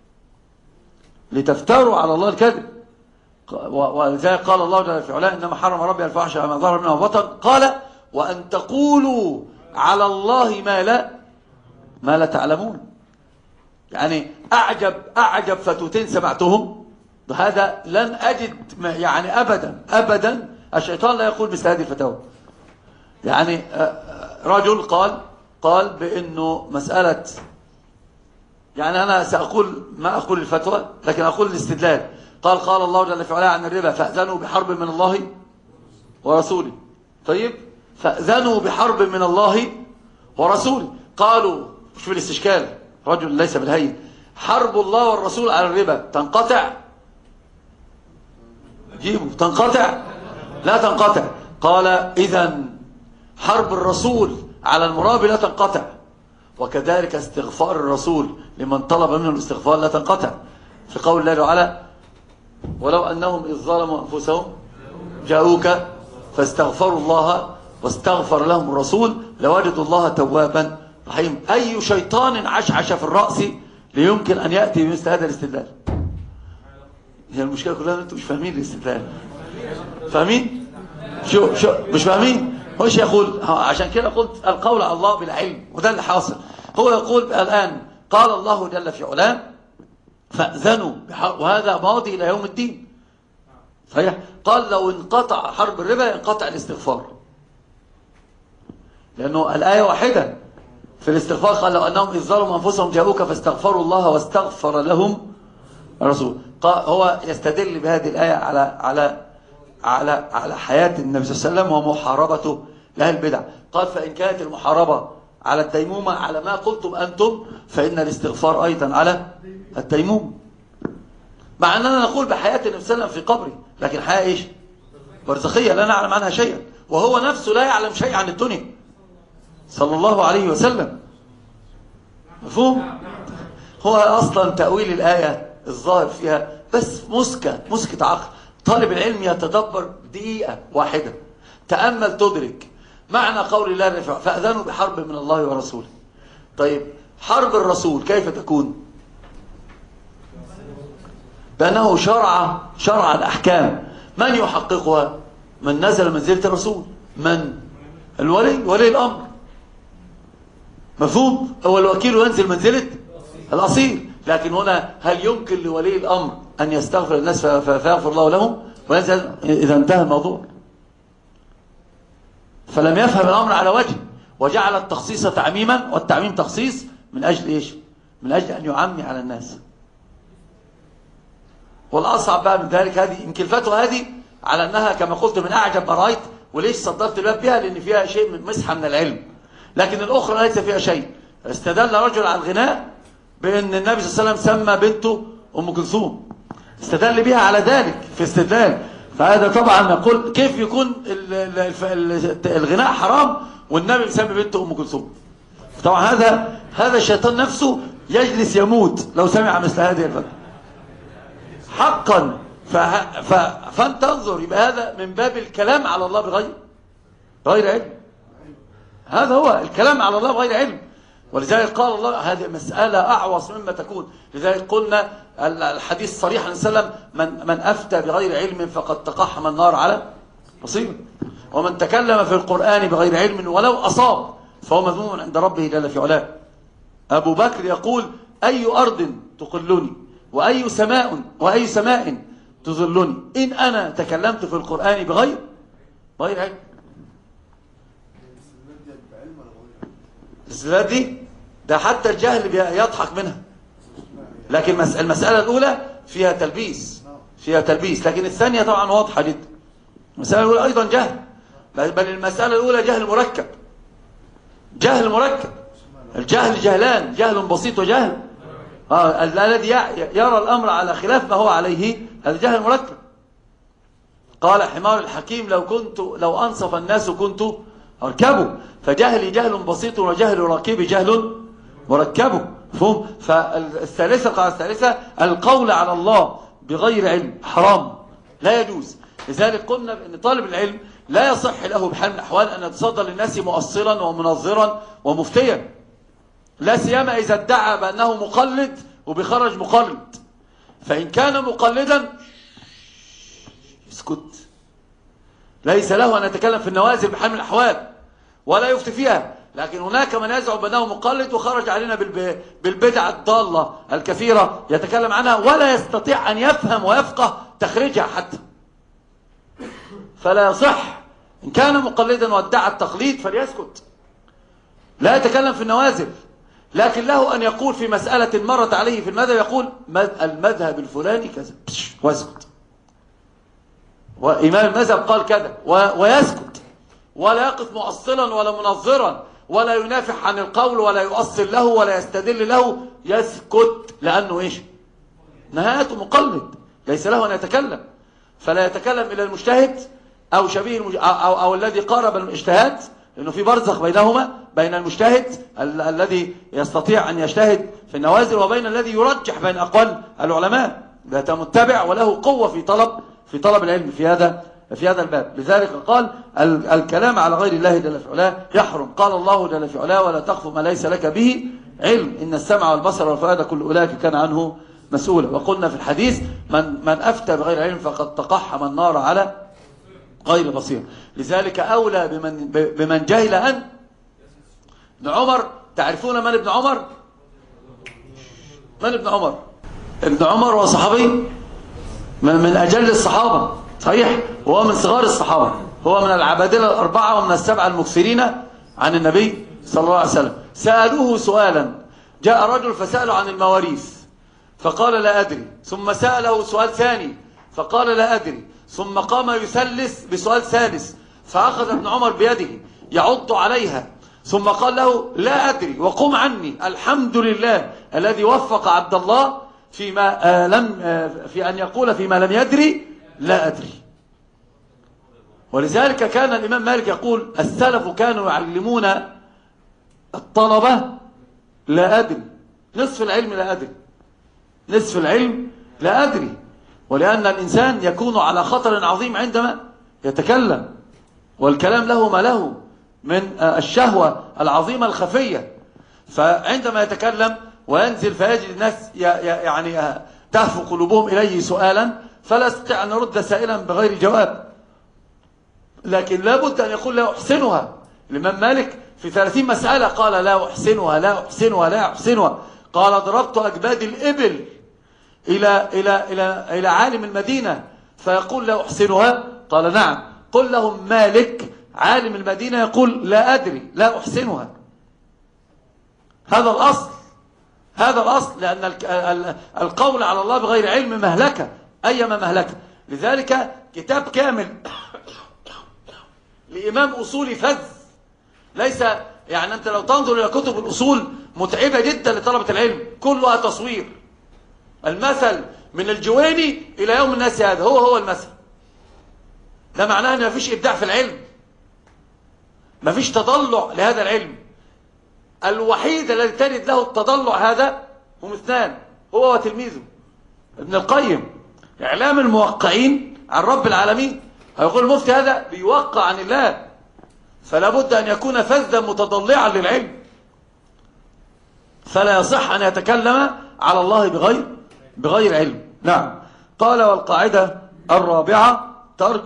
Speaker 3: لتفتروا على الله الكذب. ولذلك قال الله جل في علاه إنما حرم ربي الفواحش ما ظهر منها وبطن، قال وأن تقولوا على الله ما لا تعلمون. يعني أعجب فتوتين سمعتهم، هذا لن أجد يعني أبدا الشيطان لا يقول مثل هذه الفتاوى. يعني رجل قال بأنه مسألة، يعني أنا سأقول ما أقول الفتوى لكن أقول الاستدلال. قال الله جل في علاه عن الربا فأذنوا بحرب من الله ورسوله. طيب فأذنوا بحرب من الله ورسوله، قالوا مش في الاستشكال، رجل ليس بالهين، حرب الله والرسول على الربا تنقطع؟ جيبوا تنقطع؟ لا تنقطع. قال إذن حرب الرسول على المرابي لا تنقطع، وكذلك استغفار الرسول لمن طلب منه الاستغفار لا تنقطع، في قول الله تعالى ولو أنهم إذ ظلموا أنفسهم جاءوك فاستغفروا الله واستغفر لهم الرسول لوجدوا الله توابا رحيم. أي شيطان عشعش في الرأس ليمكن أن يأتي بمثل هذا الاستدلال؟ هي المشكلة كلها أنتم مش فاهمين الاستدلال. فاهمين؟ شو مش فاهمين؟ هوش يقول، عشان كده قلت القول على الله بالعلم، وده اللي حاصل. هو يقول الآن قال الله جل في علاه فأذنوا، وهذا ماضي إلى يوم الدين. صحيح؟ قال لو انقطع حرب الربا ينقطع الاستغفار، لأنه الآية واحدة في الاستغفار. قال لو أنهم إذ ظلموا أنفسهم جاءوك فاستغفروا الله واستغفر لهم الرسول. هو يستدل بهذه الآية على حياة النبي صلى الله عليه وسلم ومحاربته لأهل البدع. قال فإن كانت المحاربة على التيمومة على ما قلتم أنتم، فإن الاستغفار أيضا على التيمومة. مع أننا نقول بحياة النبي صلى الله عليه وسلم في قبره، لكن حياة إيش؟ برزخية لا نعلم عنها شيئا، وهو نفسه لا يعلم شيئا عن الدنيا صلى الله عليه وسلم. مفهوم؟ هو أصلا تأويل الآية الظاهر فيها بس مسكة عقل. طالب العلم يتدبر دقيقة واحدة، تأمل تدرك معنى قول الله فأذنوا بحرب من الله ورسوله. طيب حرب الرسول كيف تكون؟ بأنه شرع الأحكام. من يحققها؟ من نزل منزلة الرسول، من ولي الأمر. مفهوم؟ هو الوكيل ينزل منزلة الأصيل. لكن هنا هل يمكن لولي الأمر أن يستغفر الناس فيغفر الله لهم وينزل؟ إذا انتهى الموضوع. فلم يفهم الأمر على وجه، وجعل التخصيص تعميما والتعميم تخصيص من أجل إيش؟ من أجل أن يعمي على الناس. والأصعب بقى من ذلك، هذه يمكن الفتوى هذه على أنها كما قلت من أعجب ما رأيت. وليش صدرت الباب بها؟ لأن فيها شيء من مسحة من العلم، لكن الأخرى ليس فيها شيء. استدل رجل على الغناء بأن النبي صلى الله عليه وسلم سمى بنته أم كلثوم، استدل بها على ذلك في استدلال. فهذا طبعا نقول كيف يكون الغناء حرام والنبي مسمى بنته أم كلثوم؟ طبعا هذا الشيطان نفسه يجلس يموت لو سمع مثل هذه الفتوى حقا. فانت انظر، يبقى هذا من باب الكلام على الله بغير علم. هذا هو الكلام على الله بغير علم. ولذلك قال الله هذه مسألة أعوص مما تكون. لذلك قلنا الحديث صريح عن سلم من أفتى بغير علم فقد تقحم النار على بصيرة، ومن تكلم في القرآن بغير علم ولو أصاب فهو مذموم عند ربه جل في علاه. أبو بكر يقول أي أرض تقلني وأي سماء تظلني إن أنا تكلمت في القرآن بغير علم. الاستدلال دي ده حتى الجهل يضحك منها، لكن المسألة الأولى فيها تلبيس، لكن الثانية طبعا واضحة جدا. المسألة الأولى أيضا جهل، بل المسألة الأولى جهل مركب. الجهل جهلان، جهل بسيط وجهل الذي يرى الأمر على خلاف ما هو عليه، هذا جهل مركب. قال حمار الحكيم لو أنصف الناس كنت أركبه. فجهلي جهل بسيط وجهل راكبي جهل مركبه. فهم؟ فالثالثة قال الثالثة القول على الله بغير علم حرام لا يجوز. لذلك قلنا بأن طالب العلم لا يصح له بحال من الأحوال أن يتصدى للناس مؤصلا ومنظرا ومفتيا، لا سيما إذا ادعى بأنه مقلد وبخرج مقلد. فإن كان مقلدا اسكت، ليس له أن يتكلم في النوازل بحال من الأحوال ولا يفتي فيها. لكن هناك من يزعم بأنه مقلد وخرج علينا بالبدع الضالة الكثيرة يتكلم عنها ولا يستطيع أن يفهم ويفقه تخريجها حتى، فلا يصح. إن كان مقلدا وادعى التقليد فليسكت، لا يتكلم في النوازل. لكن له أن يقول في مسألة مرت عليه في المذهب، يقول المذهب الفلاني كذا ويسكت، وإمام المذهب قال كذا ويسكت، ولا يقف مؤصلا ولا منظرا ولا ينافح عن القول ولا يؤصل له ولا يستدل له، يسكت. لأنه إيش؟ نهايته مقلد، ليس له أن يتكلم. فلا يتكلم إلى المجتهد أو شبيه أو الذي قارب الاجتهاد، لأنه في برزخ بينهما، بين المجتهد الذي يستطيع أن يجتهد في النوازل وبين الذي يرجح بين أقوال العلماء، ذات متبع وله قوة في طلب العلم في هذا الباب. لذلك قال الكلام على غير الله جل في علاه يحرم. قال الله جل في علاه ولا تقف ما ليس لك به علم إن السمع والبصر والفؤاد كل أولئك كان عنه مسؤولا. وقلنا في الحديث من أفتى بغير علم فقد تقحم النار على غير بصير. لذلك أولى بمن جهل أن ابن عمر. تعرفون من ابن عمر؟ ابن عمر هو صحابي من أجل الصحابة صحيح، وهو من صغار الصحابة، هو من العبادلة الأربعة ومن السبعة المكثرين عن النبي صلى الله عليه وسلم. سألوه سؤالا، جاء رجل فسأله عن المواريث فقال لا أدري، ثم سأله سؤال ثاني فقال لا أدري، ثم قام يثلث بسؤال ثالث فأخذ ابن عمر بيده يعض عليها، ثم قال له لا أدري وقم عني، الحمد لله الذي وفق عبد الله فيما في أن يقول فيما لم يدري لا أدري. ولذلك كان الإمام مالك يقول السلف كانوا يعلمون الطلبة لا أدري، نصف العلم لا أدري، نصف العلم لا أدري. ولأن الإنسان يكون على خطر عظيم عندما يتكلم، والكلام له ما له من الشهوة العظيمة الخفية. فعندما يتكلم وينزل فيجد الناس يعني تهفو قلوبهم إليه سؤالا، فلا يستطيع أن يرد سائلا بغير جواب، لكن لابد أن يقول لا أحسنها. الإمام مالك في 30 مسألة قال لا أحسنها لا أحسنها لا أحسنها. قال ضربت أجباد الإبل إلى عالم المدينة فيقول لا أحسنها، قال نعم. قل لهم مالك عالم المدينة يقول لا أدري لا أحسنها. هذا الأصل، هذا الأصل، لأن القول على الله بغير علم مهلكة، أيما مهلكة. لذلك كتاب كامل لإمام أصولي فذ، ليس يعني أنت لو تنظر إلى كتب الأصول متعبة جدا لطلبة العلم، كلها تصوير. المثل من الجويني إلى يوم الناس هذا هو المثل. ده معناه أن ما فيش إبداع في العلم، ما فيش تضلع لهذا العلم. الوحيد الذي تجد له التضلع هذا هم اثنان، هو وتلميذه ابن القيم. إعلام الموقعين عن رب العالمين، هيقول المفتي هذا بيوقع عن الله، فلا بد أن يكون فذا متضلعا للعلم، فلا يصح أن يتكلم على الله بغير علم. نعم. قال والقاعدة الرابعة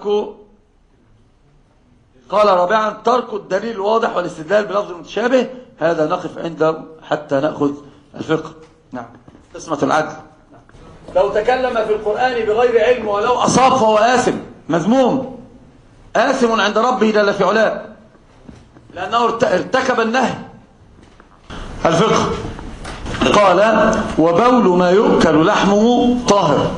Speaker 3: رابعا ترك الدليل الواضح والاستدلال بلفظ متشابه. هذا نقف عنده حتى نأخذ الفقه. نعم. قسمة العدل، لو تكلم في القرآن بغير علم ولو أصاب فهو آثم مذموم، آثم عند ربه جل في علاه، لأنه ارتكب النهي. الفقه قال وبول ما يؤكل لحمه طاهر.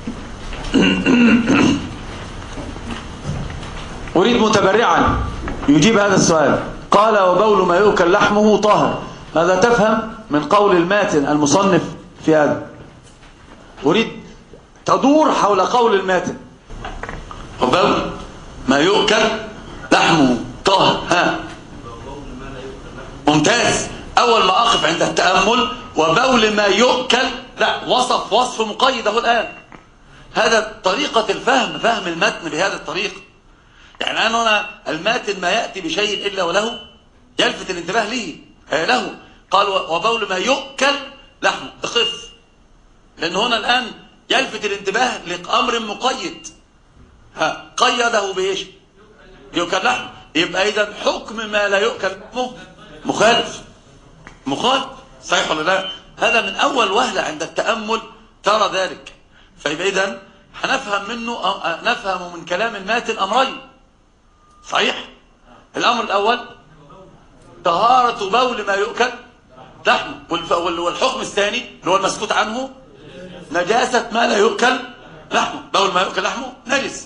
Speaker 3: أريد متبرعا يجيب هذا السؤال. قال وبول ما يؤكل لحمه طاهر، ماذا تفهم من قول الماتن المصنف في هذا؟ أريد تدور حول قول الماتن وبول ما يؤكل لحمه طاهر. ها ممتاز. أول ما أقف عند التأمل وبول ما يؤكل، لا وصف مقيد أهو الآن. هذا طريقة الفهم، فهم المتن بهذا الطريقة. يعني أنا الماتن ما يأتي بشيء إلا وله يلفت الانتباه له. قال وبول ما يؤكل لحمه، اخف، لأن هنا الآن يلفت الانتباه لأمر مقيد. قيده بإيش؟ يؤكل لحمه. يبقى إذا حكم ما لا يؤكل لحمه مخالف. صحيح ولا لا؟ هذا من أول وهلة عند التأمل ترى ذلك. فيبقى إذن نفهم من كلام الماتن أمرين. صحيح؟ الأمر الأول طهارة بول ما يؤكل لحمه، والحكم الثاني اللي هو المسكوت عنه نجاسة ما لا يؤكل لحمه. بول ما يؤكل لحمه نجس.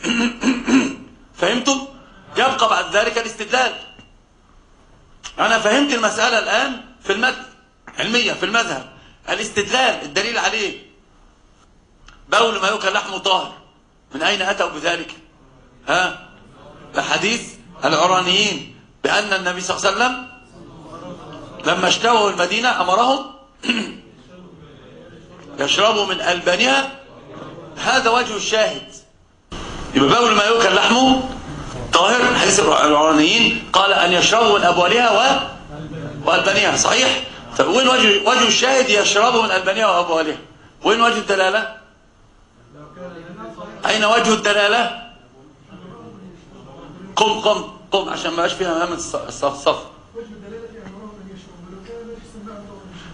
Speaker 3: فهمتم؟ يبقى بعد ذلك الاستدلال. أنا فهمت المسألة الآن في المتن علميا في المذهب. الاستدلال الدليل عليه بول ما يؤكل لحمه طاهر، من أين أتوا بذلك؟ بحديث العرانيين بأن النبي صلى الله عليه وسلم لما اشتووا المدينة أمرهم يشربوا من ألبانها. هذا وجه الشاهد. يبقى بول ما يؤكل لحمه طاهر. حديث العرانيين قال أن يشربوا من أبوالها وألبانها. صحيح؟ وين وجه الشاهد؟ يشربوا من ألبانها وأبوالها. وين وجه الدلالة؟ أين وجه الدلالة؟ قم عشان ما بقاش فيها مهمة الصف.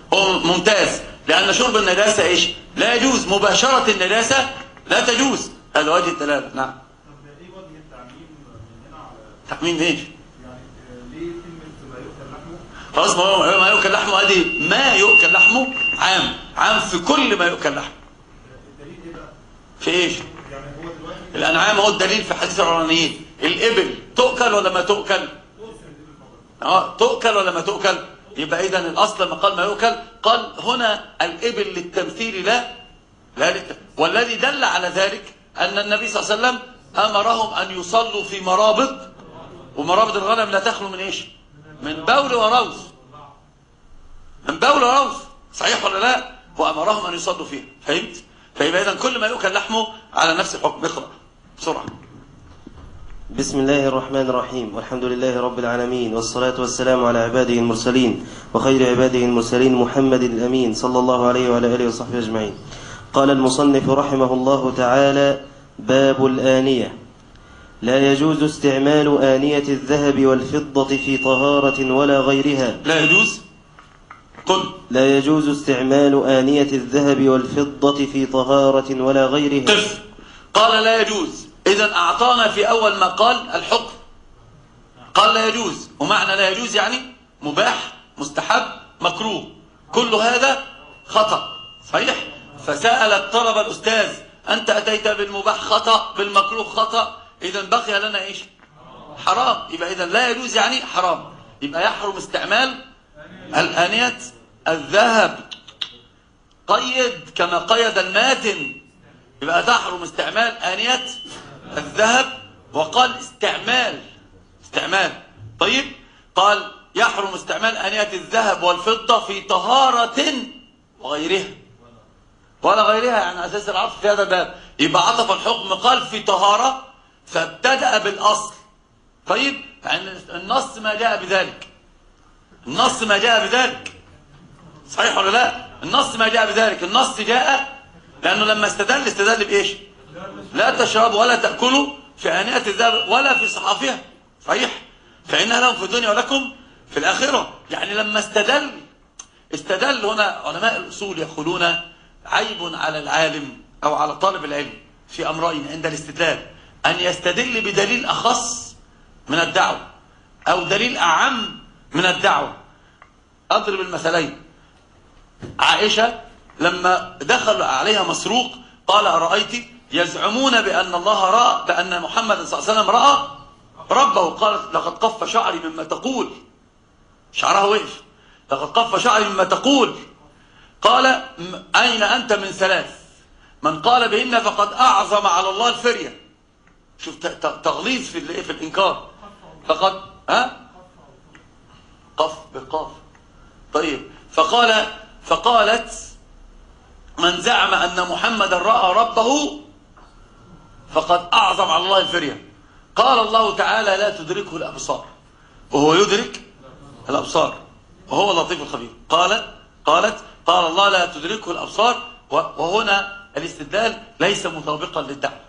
Speaker 3: ممتاز. لأن شرب النجاسة إيش؟ لا يجوز. مباشرة النجاسة لا تجوز. هذا وجه الدلاله. نعم.
Speaker 6: طب ايه وجه التعميم من هنا على
Speaker 3: تعميم ايش؟
Speaker 6: يعني ليه كلمه ما يؤكل لحمه؟
Speaker 3: خلاص، ما يؤكل لحمه، ادي ما يؤكل لحمه عام في كل ما يؤكل لحمه.
Speaker 6: الدليل ايه بقى؟
Speaker 3: في ايش؟
Speaker 6: يعني هو دلوقتي
Speaker 3: الانعام هو الدليل في حديث الرانيين. الابل تؤكل ولا ما تؤكل؟ تؤكل ولا ما تؤكل؟ يبقى اذا الاصل لما قال ما يؤكل قال هنا الابل للتمثيل لا والذي دل على ذلك ان النبي صلى الله عليه وسلم امرهم ان يصلوا في مرابض، ومرابض الغنم لا تخلو من ايش؟ من بول وروث. من بول وروث، صحيح ولا لا؟ وامرهم ان يصلوا فيها. فهمت؟ فيبقى اذا كل ما يؤكل لحمه على نفس الحكم. اقرا بسرعه.
Speaker 7: بسم الله الرحمن الرحيم، والحمد لله رب العالمين، والصلاة والسلام على عباده المرسلين وخير عباده المرسلين محمد الأمين صلى الله عليه وعلى آله وصحبه أجمعين. قال المصنف رحمه الله تعالى: باب الآنية. لا يجوز استعمال آنية الذهب والفضة في طهارة ولا غيرها.
Speaker 3: لا يجوز؟ قل.
Speaker 7: لا يجوز استعمال آنية الذهب والفضة في طهارة ولا غيرها.
Speaker 3: قف. قال لا يجوز، إذن أعطانا في أول ما قال الحكم. قال لا يجوز، ومعنى لا يجوز يعني مباح، مستحب، مكروه، كل هذا خطأ. صحيح؟ فسأل طلب الأستاذ: أنت أتيت بالمباح خطأ، بالمكروه خطأ، إذن بقي لنا إيش؟ حرام. يبقى إذن لا يجوز يعني حرام. يبقى يحرم استعمال الآنية الذهب. قيد كما قيد الماتن. يبقى تحرم استعمال آنية الذهب، وقال استعمال. طيب، قال يحرم استعمال آنية الذهب والفضة في طهارة وغيرها ولا غيرها، يعني أساس العطف في هذا الباب. يبقى عطف الحكم قال في طهارة فابتدأ بالأصل. طيب، يعني النص ما جاء بذلك. النص ما جاء بذلك، صحيح ولا لا؟ النص ما جاء بذلك. النص جاء لأنه لما استدل بإيش؟ لا تشربوا ولا تأكلوا في آنية الذهب ولا في صحافها. صحيح؟ فإنها لهم في الدنيا ولكم في الآخرة. يعني لما استدل هنا علماء الأصول يقولون عيب على العالم أو على طالب العلم في أمرين عند الاستدلال: أن يستدل بدليل أخص من الدعوة أو دليل أعم من الدعوة. أضرب المثلين. عائشة لما دخل عليها مسروق قال: أرأيت يزعمون بأن الله رأى، بأن محمد صلى الله عليه وسلم رأى ربه. قالت: لقد قف شعري مما تقول. شعرها وقف. لقد قف شعري مما تقول. قال: أين أنت من ثلاث؟ من قال بهن فقد أعظم على الله الفرية. شوف تغليظ في الإنكار. فقد قف بالقاف. طيب، فقالت: من زعم أن محمدا رأى ربه فقد أعظم على الله الفرية. قال الله تعالى: لا تدركه الأبصار وهو يدرك الأبصار وهو اللطيف الخبير. قال الله: لا تدركه الأبصار. وهنا الاستدلال ليس مطابقا للدعوة،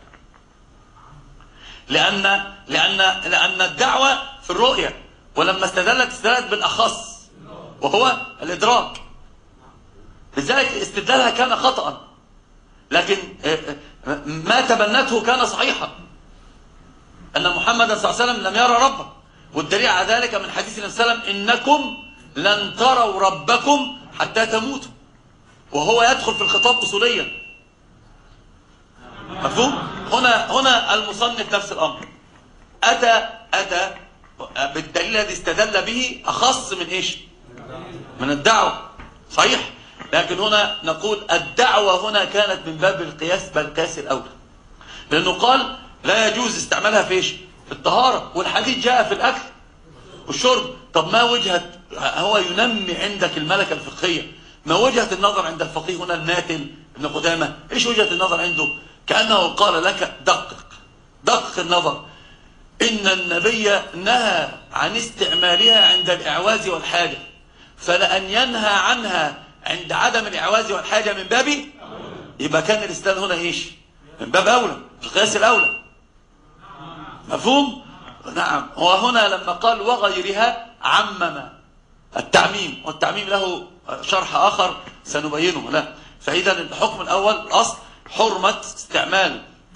Speaker 3: لأن الدعوة في الرؤية، ولما استدلت بالأخص وهو الإدراك. لذلك استدلالها كان خطأ، لكن ما تبنته كان صحيحا، أن محمد صلى الله عليه وسلم لم يرى ربه. والدليل على ذلك من حديث النبي صلى الله عليه وسلم: إنكم لن تروا ربكم حتى تموتوا. وهو يدخل في الخطاب أصوليا. مفهوم؟ هنا المصنف نفس الأمر. أتى بالدليل الذي استدل به أخص من إيش؟ من الدعوة. صحيح؟ لكن هنا نقول الدعوة هنا كانت من باب القياس، بل القياس الأولى، لأنه قال لا يجوز استعمالها في إيش؟ في الطهارة. والحديث جاء في الأكل والشرب. طب ما وجهة، هو ينمي عندك الملكة الفقهية، ما وجهة النظر عند الفقيه هنا الماتن ابن قدامة؟ إيش وجهة النظر عنده؟ كأنه قال لك دقق النظر. إن النبي نهى عن استعمالها عند الإعواز والحاجة، فلأن ينهى عنها عند عدم الإعواز والحاجة من باب، يبقى كان الاستدلال هنا إيش؟ من باب أولى، في القياس الأولى. مفهوم؟ نعم. وهنا لما قال وغيرها عمم التعميم، والتعميم له شرح آخر سنبينه. لا، فإذا الحكم الأول الأصل حرمة استعمال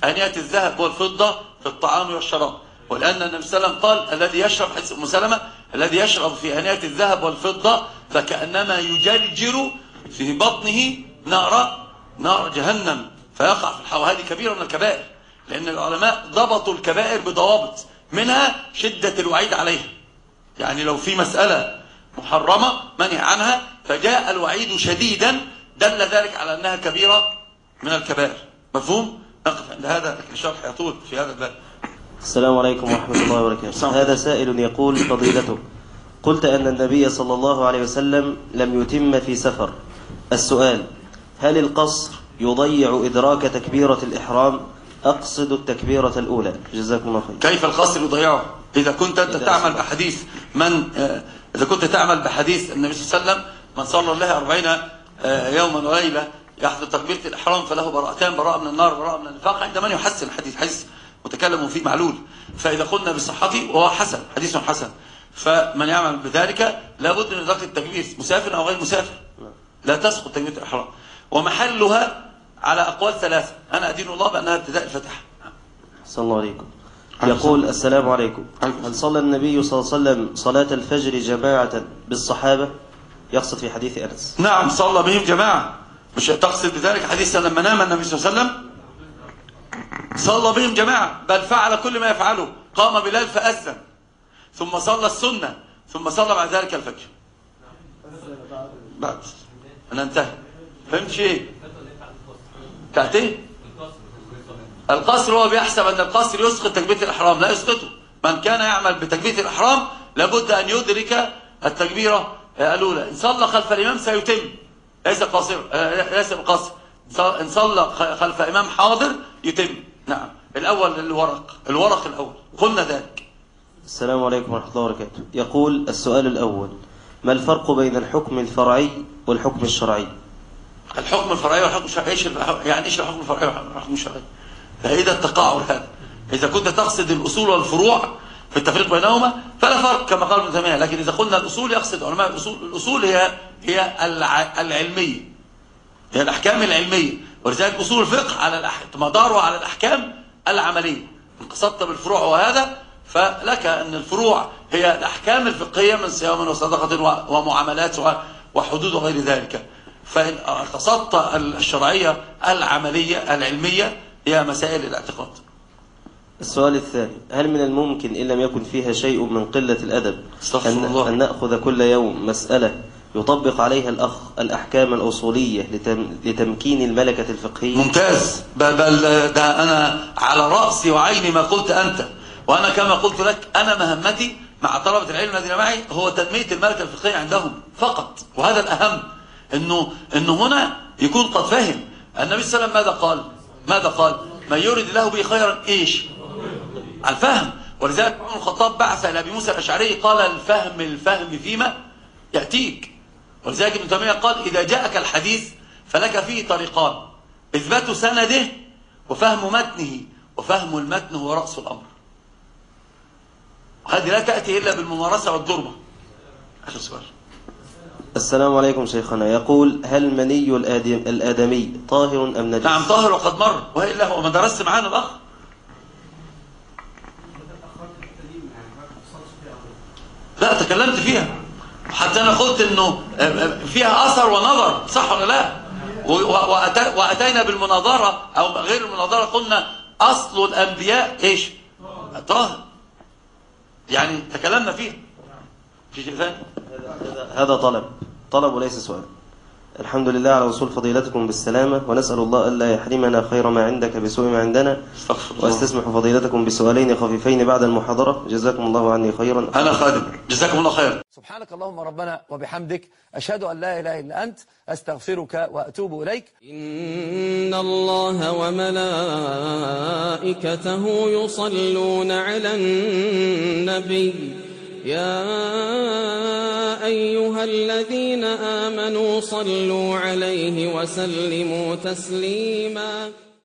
Speaker 3: آنية الذهب والفضة في الطعام والشراب. ولأن النبي صلى الله عليه وسلم قال الذي يشرب، حديث أم سلمة، الذي يشرب في آنية الذهب والفضة فكأنما يجرجر في بطنه نار جهنم فيقع في الحوى. هذه كبيرة من الكبائر، لأن العلماء ضبطوا الكبائر بضوابط، منها شدة الوعيد عليها. يعني لو في مسألة محرمة منع عنها فجاء الوعيد شديدا دل ذلك على أنها كبيرة من الكبائر. مفهوم؟ نقف عند هذا، لكن الشرح يطول في هذا الباب.
Speaker 7: السلام عليكم ورحمة الله وبركاته. هذا سائل يقول: فضيلته، قلت أن النبي صلى الله عليه وسلم لم يتم في سفر. السؤال: هل القصر يضيع إدراك تكبيرة الإحرام؟ أقصد التكبيرة الأولى، جزاكم الله خير.
Speaker 3: كيف القصر يضيعه؟ إذا كنت أنت تعمل بحديث إذا كنت تعمل بحديث النبي صلى الله عليه وسلم: من صلى الله 40 يوما وليلة يحضر تكبيرة الإحرام فله براءتان، براءة من النار براءة من النفاق، عند من يحسن الحديث، حديث متكلم فيه معلول. فإذا قلنا بصحته وهو حسن، حديث حسن، فمن يعمل بذلك لابد من إدراك التكبير، مسافر أو غير مسافر لا تسقط تكبيرة الإحرام. ومحلها على أقوال ثلاثة، أنا أدين الله بأنها ابتداء الفتح.
Speaker 7: صلى الله عليكم. يقول: السلام عليكم، هل صلى النبي صلى الله عليه وسلم صلاة الفجر جماعة بالصحابة؟ يقصد في حديث أنس.
Speaker 3: نعم، صلى بهم جماعة. مش تقصد بذلك حديث لما نام النبي صلى الله عليه وسلم؟ صلى بهم جماعة، بل فعل كل ما يفعله. قام بلال فأذن، ثم صلى السنة، ثم صلى بعد ذلك الفجر. بعد أنا انتهى. فهمت شيء؟ بتاعت ايه؟ القصر هو بيحسب أن القصر يسقط تكبيرة الإحرام، لا يسقطه. من كان يعمل بتكبيرة الإحرام لابد أن يدرك التكبيرة الأولى. إن صلى خلف الإمام سيتم، ليس قاصر، ليس بقصر. إن صلى خلف إمام حاضر يتم. نعم، الأول الورق الأول، قلنا ذلك.
Speaker 7: السلام عليكم ورحمة الله وبركاته. يقول: السؤال الأول: ما الفرق بين الحكم الفرعي والحكم الشرعي؟
Speaker 3: الحكم الفرعي والحكم الشرعي، يعني ايش الحكم الفرعي والحكم الشرعي؟ فإذا التقاعد هذا، إذا كنت تقصد الأصول والفروع في التفريق بينهما فلا فرق كما قال ابن تيمية. لكن إذا قلنا الأصول يقصد علماء الأصول هي العلمية، هي الأحكام العلمية. ولذلك أصول الفقه على مداره على الأحكام العملية. إن قصدت بالفروع وهذا فلك أن الفروع هي الأحكام الفقهية من صيام وصدقة ومعاملات وحدود وغير ذلك. فإن قصدت الشرعية العملية العلمية هي مسائل الاعتقاد.
Speaker 7: السؤال الثاني: هل من الممكن إن لم يكن فيها شيء من قلة الأدب أن نأخذ كل يوم مسألة يطبق عليها الأخ الأحكام الأصولية لتمكين الملكة الفقهية؟
Speaker 3: ممتاز. بل ده أنا على رأسي وعيني ما قلت أنت، وأنا كما قلت لك أنا مهمتي مع طلبة العلم الذين معي هو تنمية الملكة الفقهية عندهم فقط. وهذا الأهم، إنه هنا يكون قد فهم. النبي صلى الله عليه وسلم ماذا قال؟ من يريد الله به خيرا إيش؟ على الفهم. ولذلك عمر الخطاب بعث إلى أبي موسى الأشعري قال: الفهم فيما يأتيك. ولذلك ابن تيمية قال: إذا جاءك الحديث فلك فيه طريقان: إثبات سنده وفهم متنه، وفهم المتن هو رأس الأمر. هذه لا تأتي إلا بالممارسة والضربة. آخر سؤال.
Speaker 7: السلام عليكم شيخنا. يقول: هل مني الآدمي طاهر أم نجس؟
Speaker 3: نعم طاهر، وقد مر، وإلا هو ما درست معانا الأخ. لا تكلمت فيها، حتى أنا قلت إنه فيها أثر ونظر، صح ولا لا؟ وأتينا بالمناظرة أو غير المناظرة، قلنا أصل الأنبياء إيش؟ طاهر. يعني تكلمنا فيها. في شيء ثاني؟
Speaker 7: هذا طلب وليس سؤال. الحمد لله على وصول فضيلتكم بالسلامة، ونسأل الله ألا يحرمنا خير ما عندك بسوء ما عندنا. واستسمح فضيلتكم بسؤالين خفيفين بعد المحاضرة. جزاكم الله عني خيرا.
Speaker 3: أنا خادم، جزاكم الله خير.
Speaker 2: سبحانك اللهم ربنا وبحمدك، أشهد أن لا إله إلا أنت، أستغفرك وأتوب إليك.
Speaker 1: إن الله وملائكته يصلون على النبي يا أيها الذين آمنوا صلوا عليه وسلموا تسليما.